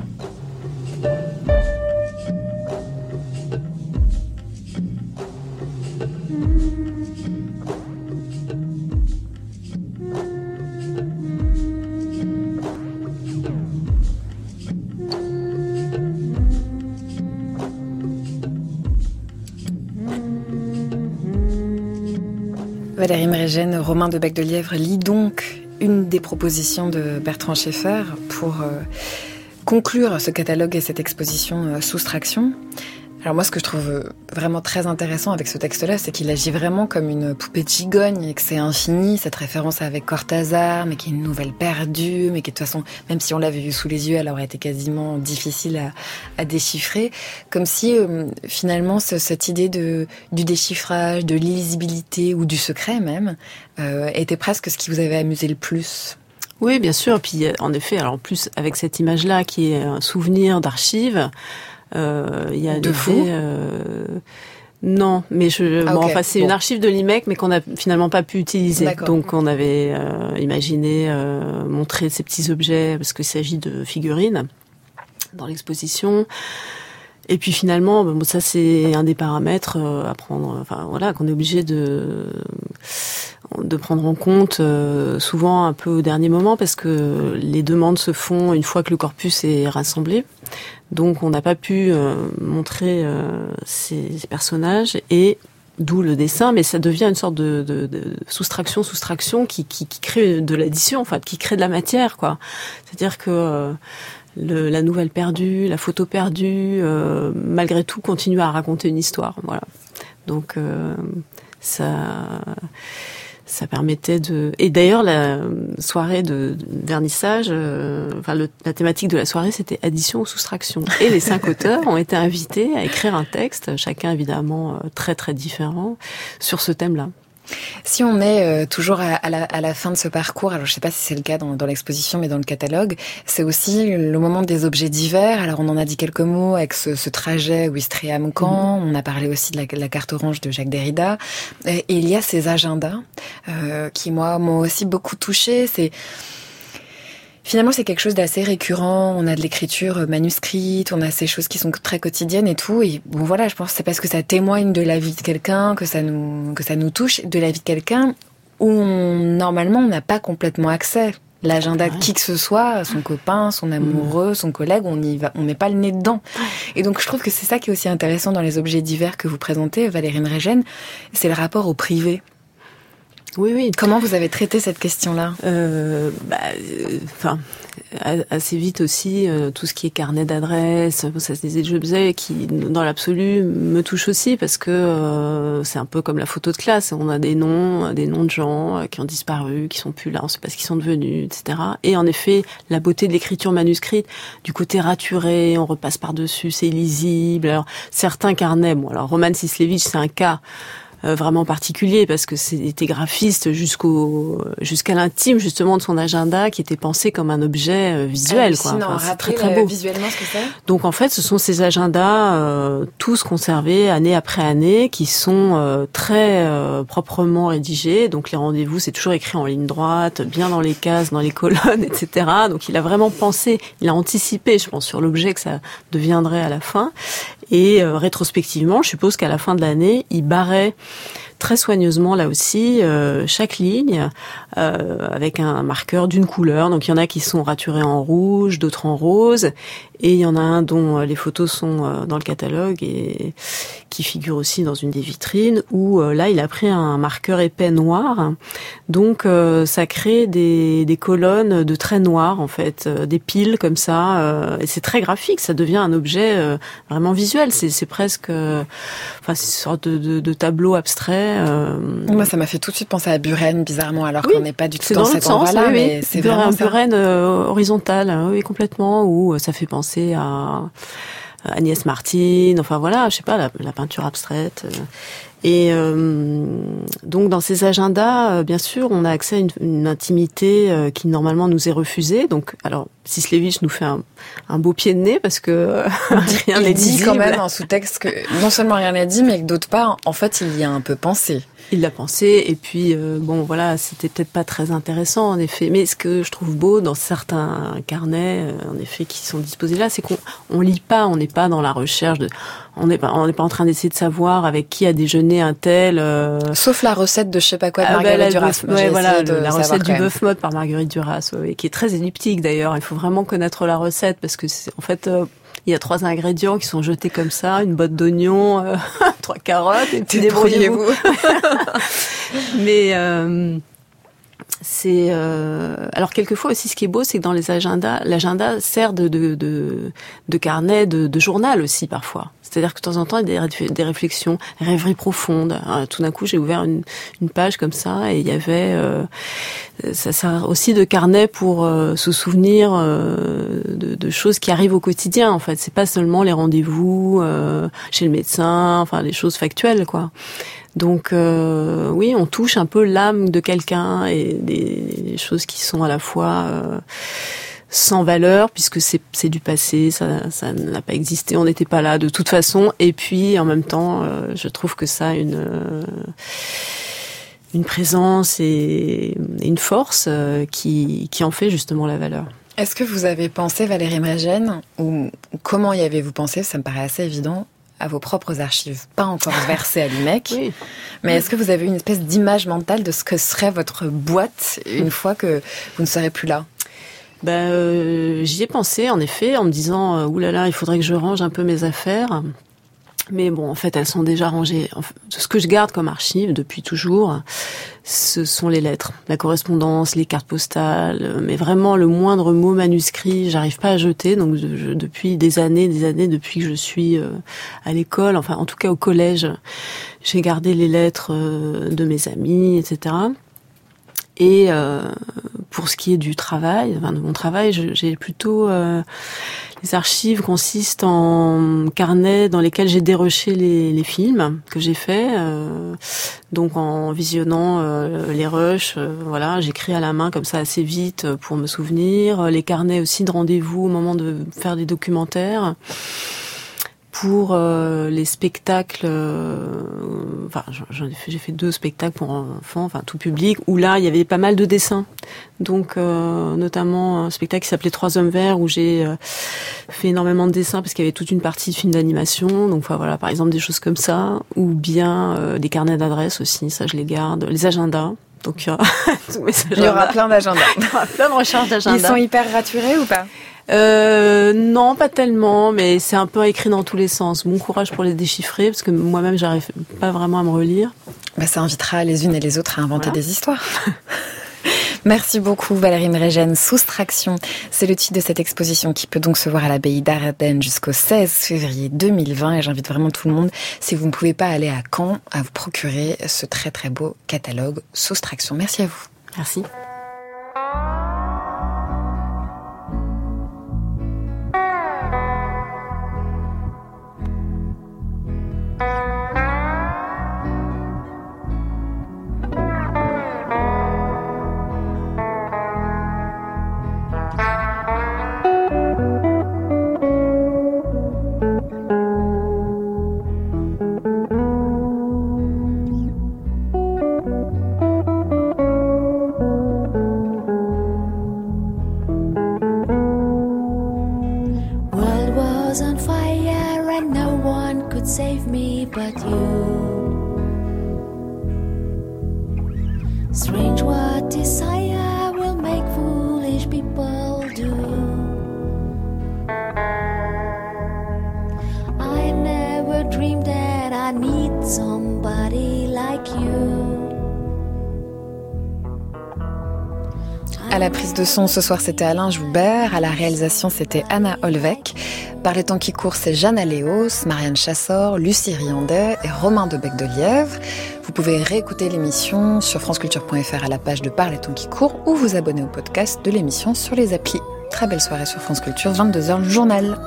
Valérie Mérigène, Romain de Bec-de-Lièvre lit donc une des propositions de Bertrand Schaeffer pour conclure ce catalogue et cette exposition Soustraction. Alors moi, ce que je trouve vraiment très intéressant avec ce texte-là, c'est qu'il agit vraiment comme une poupée de gigogne et que c'est infini, cette référence avec Cortázar, mais qui est une nouvelle perdue, mais qui de toute façon, même si on l'avait vue sous les yeux, elle aurait été quasiment difficile à déchiffrer. Comme si, finalement, cette idée du déchiffrage, de l'illisibilité ou du secret même, était presque ce qui vous avait amusé le plus. Oui, bien sûr. Puis, en effet, alors en plus, avec cette image-là, qui est un souvenir d'archives, il y a de vous non, mais okay. C'est une archive de l'IMEC, mais qu'on n'a finalement pas pu utiliser. D'accord. Donc on avait imaginé montrer ces petits objets parce qu'il s'agit de figurines dans l'exposition. Et puis finalement, ça c'est un des paramètres à prendre. Enfin voilà, qu'on est obligé de prendre en compte souvent un peu au dernier moment parce que les demandes se font une fois que le corpus est rassemblé. Donc on n'a pas pu montrer ces personnages et d'où le dessin, mais ça devient une sorte de soustraction qui crée de l'addition, en fait, qui crée de la matière, quoi. C'est-à-dire que la nouvelle perdue, la photo perdue, malgré tout, continue à raconter une histoire. Voilà. Donc ça permettait de... Et d'ailleurs, la soirée de vernissage, la thématique de la soirée, c'était addition ou soustraction. Et les 5 auteurs ont été invités à écrire un texte, chacun évidemment très très différent, sur ce thème-là. Si on est toujours à la fin de ce parcours, alors je sais pas si c'est le cas dans l'exposition, mais dans le catalogue, c'est aussi le moment des objets divers. Alors on en a dit quelques mots avec ce trajet Ouistreham-Caen, on a parlé aussi de la carte orange de Jacques Derrida, et il y a ces agendas qui m'ont aussi beaucoup touchée. Finalement, c'est quelque chose d'assez récurrent. On a de l'écriture manuscrite, on a ces choses qui sont très quotidiennes et tout. Et bon, voilà, je pense que c'est parce que ça témoigne de la vie de quelqu'un, que ça nous touche, de la vie de quelqu'un où normalement on n'a pas complètement accès. L'agenda de qui que ce soit, son copain, son amoureux, son collègue, on met pas le nez dedans. Et donc je trouve que c'est ça qui est aussi intéressant dans les objets divers que vous présentez, Valérine Régène, c'est le rapport au privé. Oui. Comment vous avez traité cette question-là ? Assez vite aussi, tout ce qui est carnet d'adresses, ça c'est des objets qui, dans l'absolu, me touchent aussi parce que c'est un peu comme la photo de classe. On a des noms de gens qui ont disparu, qui sont plus là, on sait pas ce qu'ils sont devenus, etc. Et en effet, la beauté de l'écriture manuscrite, du côté raturé, on repasse par-dessus, c'est illisible. Alors, certains carnets, alors Roman Sislevitch, c'est un cas vraiment particulier parce que c'était graphiste jusqu'à l'intime justement de son agenda qui était pensé comme un objet visuel, quoi. Enfin, c'est très très beau visuellement ce que c'est. Donc en fait, ce sont ces agendas tous conservés année après année qui sont très proprement rédigés. Donc les rendez-vous, c'est toujours écrit en ligne droite, bien dans les cases, dans les colonnes, etc. Donc il a vraiment pensé, il a anticipé, je pense, sur l'objet que ça deviendrait à la fin. Et rétrospectivement, je suppose qu'à la fin de l'année, il barrait très soigneusement là aussi chaque ligne avec un marqueur d'une couleur. Donc il y en a qui sont raturés en rouge, d'autres en rose, et il y en a un dont les photos sont dans le catalogue et qui figure aussi dans une des vitrines où là il a pris un marqueur épais noir. Donc ça crée des colonnes de traits noirs en fait, des piles comme ça, et c'est très graphique, ça devient un objet vraiment visuel, c'est presque c'est une sorte de tableau abstrait. Moi, ça m'a fait tout de suite penser à Buren, bizarrement, alors qu'on n'est pas du tout dans cet sens, endroit-là, oui, mais c'est vraiment ça. Buren horizontal, oui, complètement, où ça fait penser à Agnès Martin, enfin voilà, je sais pas, la peinture abstraite. Et donc dans ces agendas, bien sûr, on a accès à une intimité qui normalement nous est refusée. Donc, alors Sislevitch nous fait un beau pied de nez parce que rien n'est dit quand même en sous-texte que non seulement rien n'est dit, mais que d'autre part, en fait, il y a un peu pensé. Il l'a pensé, et puis voilà, c'était peut-être pas très intéressant en effet. Mais ce que je trouve beau dans certains carnets, en effet, qui sont disposés là, c'est qu'on lit pas, on n'est pas dans la recherche on n'est pas en train d'essayer de savoir avec qui a déjeuné un tel. Sauf la recette de je sais pas quoi de Marguerite Duras. La recette du bœuf mode par Marguerite Duras, qui est très elliptique d'ailleurs. Il faut vraiment connaître la recette parce que en fait. Il y a 3 ingrédients qui sont jetés comme ça, une botte d'oignons, 3 carottes, et puis débrouillez-vous. Mais c'est alors quelquefois aussi ce qui est beau, c'est que dans les agendas, l'agenda sert de carnet, de journal aussi parfois. C'est-à-dire que de temps en temps, il y a des réflexions, rêveries profondes. Tout d'un coup, j'ai ouvert une page comme ça et il y avait ça sert aussi de carnet pour se souvenir de choses qui arrivent au quotidien. En fait, c'est pas seulement les rendez-vous chez le médecin, enfin les choses factuelles, quoi. Donc oui, on touche un peu l'âme de quelqu'un et des choses qui sont à la fois sans valeur puisque c'est du passé, ça n'a pas existé, on n'était pas là de toute façon. Et puis en même temps, je trouve que ça a une présence et une force qui en fait justement la valeur. Est-ce que vous avez pensé, Valérine Régène, ou comment y avez-vous pensé, ça me paraît assez évident, à vos propres archives, pas encore versées à l'IMEC, oui. Mais est-ce que vous avez une espèce d'image mentale de ce que serait votre boîte une fois que vous ne serez plus là ? J'y ai pensé, en effet, en me disant « oulala, il faudrait que je range un peu mes affaires ». Mais bon, en fait, elles sont déjà rangées. Ce que je garde comme archive depuis toujours, ce sont les lettres, la correspondance, les cartes postales, mais vraiment le moindre mot manuscrit, j'arrive pas à jeter. Donc depuis des années, depuis que je suis à l'école, enfin en tout cas au collège, j'ai gardé les lettres de mes amis, etc. Et pour ce qui est du travail, enfin de mon travail, j'ai plutôt les archives consistent en carnets dans lesquels j'ai dérushé les films que j'ai faits. Donc en visionnant les rushs, voilà, j'écris à la main comme ça assez vite pour me souvenir. Les carnets aussi de rendez-vous au moment de faire des documentaires. Pour les spectacles, enfin j'ai fait 2 spectacles pour enfants, enfin tout public, où là il y avait pas mal de dessins. Donc notamment un spectacle qui s'appelait 3 hommes verts, où j'ai fait énormément de dessins parce qu'il y avait toute une partie de film d'animation. Donc voilà, par exemple des choses comme ça, ou bien des carnets d'adresses aussi, ça je les garde, les agendas. Donc il y aura plein d'agendas. Il y aura plein de recherches d'agendas. Ils sont hyper raturés ou pas? Non, pas tellement, mais c'est un peu écrit dans tous les sens. Bon courage pour les déchiffrer, parce que moi-même, j'arrive pas vraiment à me relire. Bah, ça invitera les unes et les autres à inventer des histoires. Merci beaucoup Valérie Mregen. Soustraction, c'est le titre de cette exposition qui peut donc se voir à l'abbaye d'Ardenne jusqu'au 16 février 2020. Et j'invite vraiment tout le monde, si vous ne pouvez pas aller à Caen, à vous procurer ce très très beau catalogue Soustraction. Merci à vous. Merci. Save me but you. Strange what desire will make foolish people do. I never dreamed that I need somebody like you. À la prise de son ce soir, c'était Alain Joubert. À la réalisation, c'était Anna Olvec. Par les temps qui courent, c'est Jeanne Aléos, Marianne Chassor, Lucie Riandet et Romain de Bec-de-Lièvre. Vous pouvez réécouter l'émission sur franceculture.fr à la page de Par les temps qui courent ou vous abonner au podcast de l'émission sur les applis. Très belle soirée sur France Culture, 22h, le journal.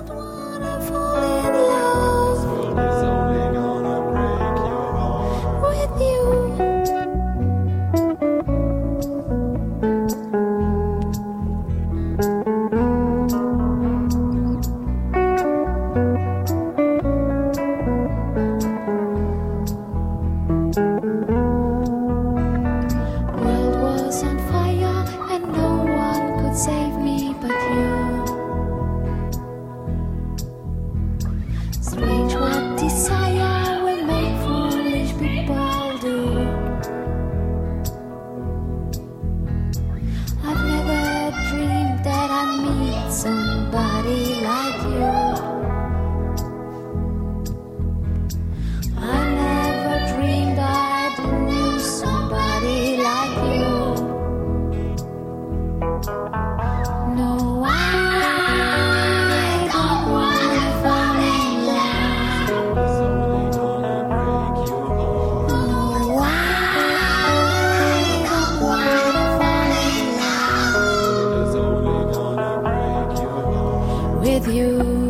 With you.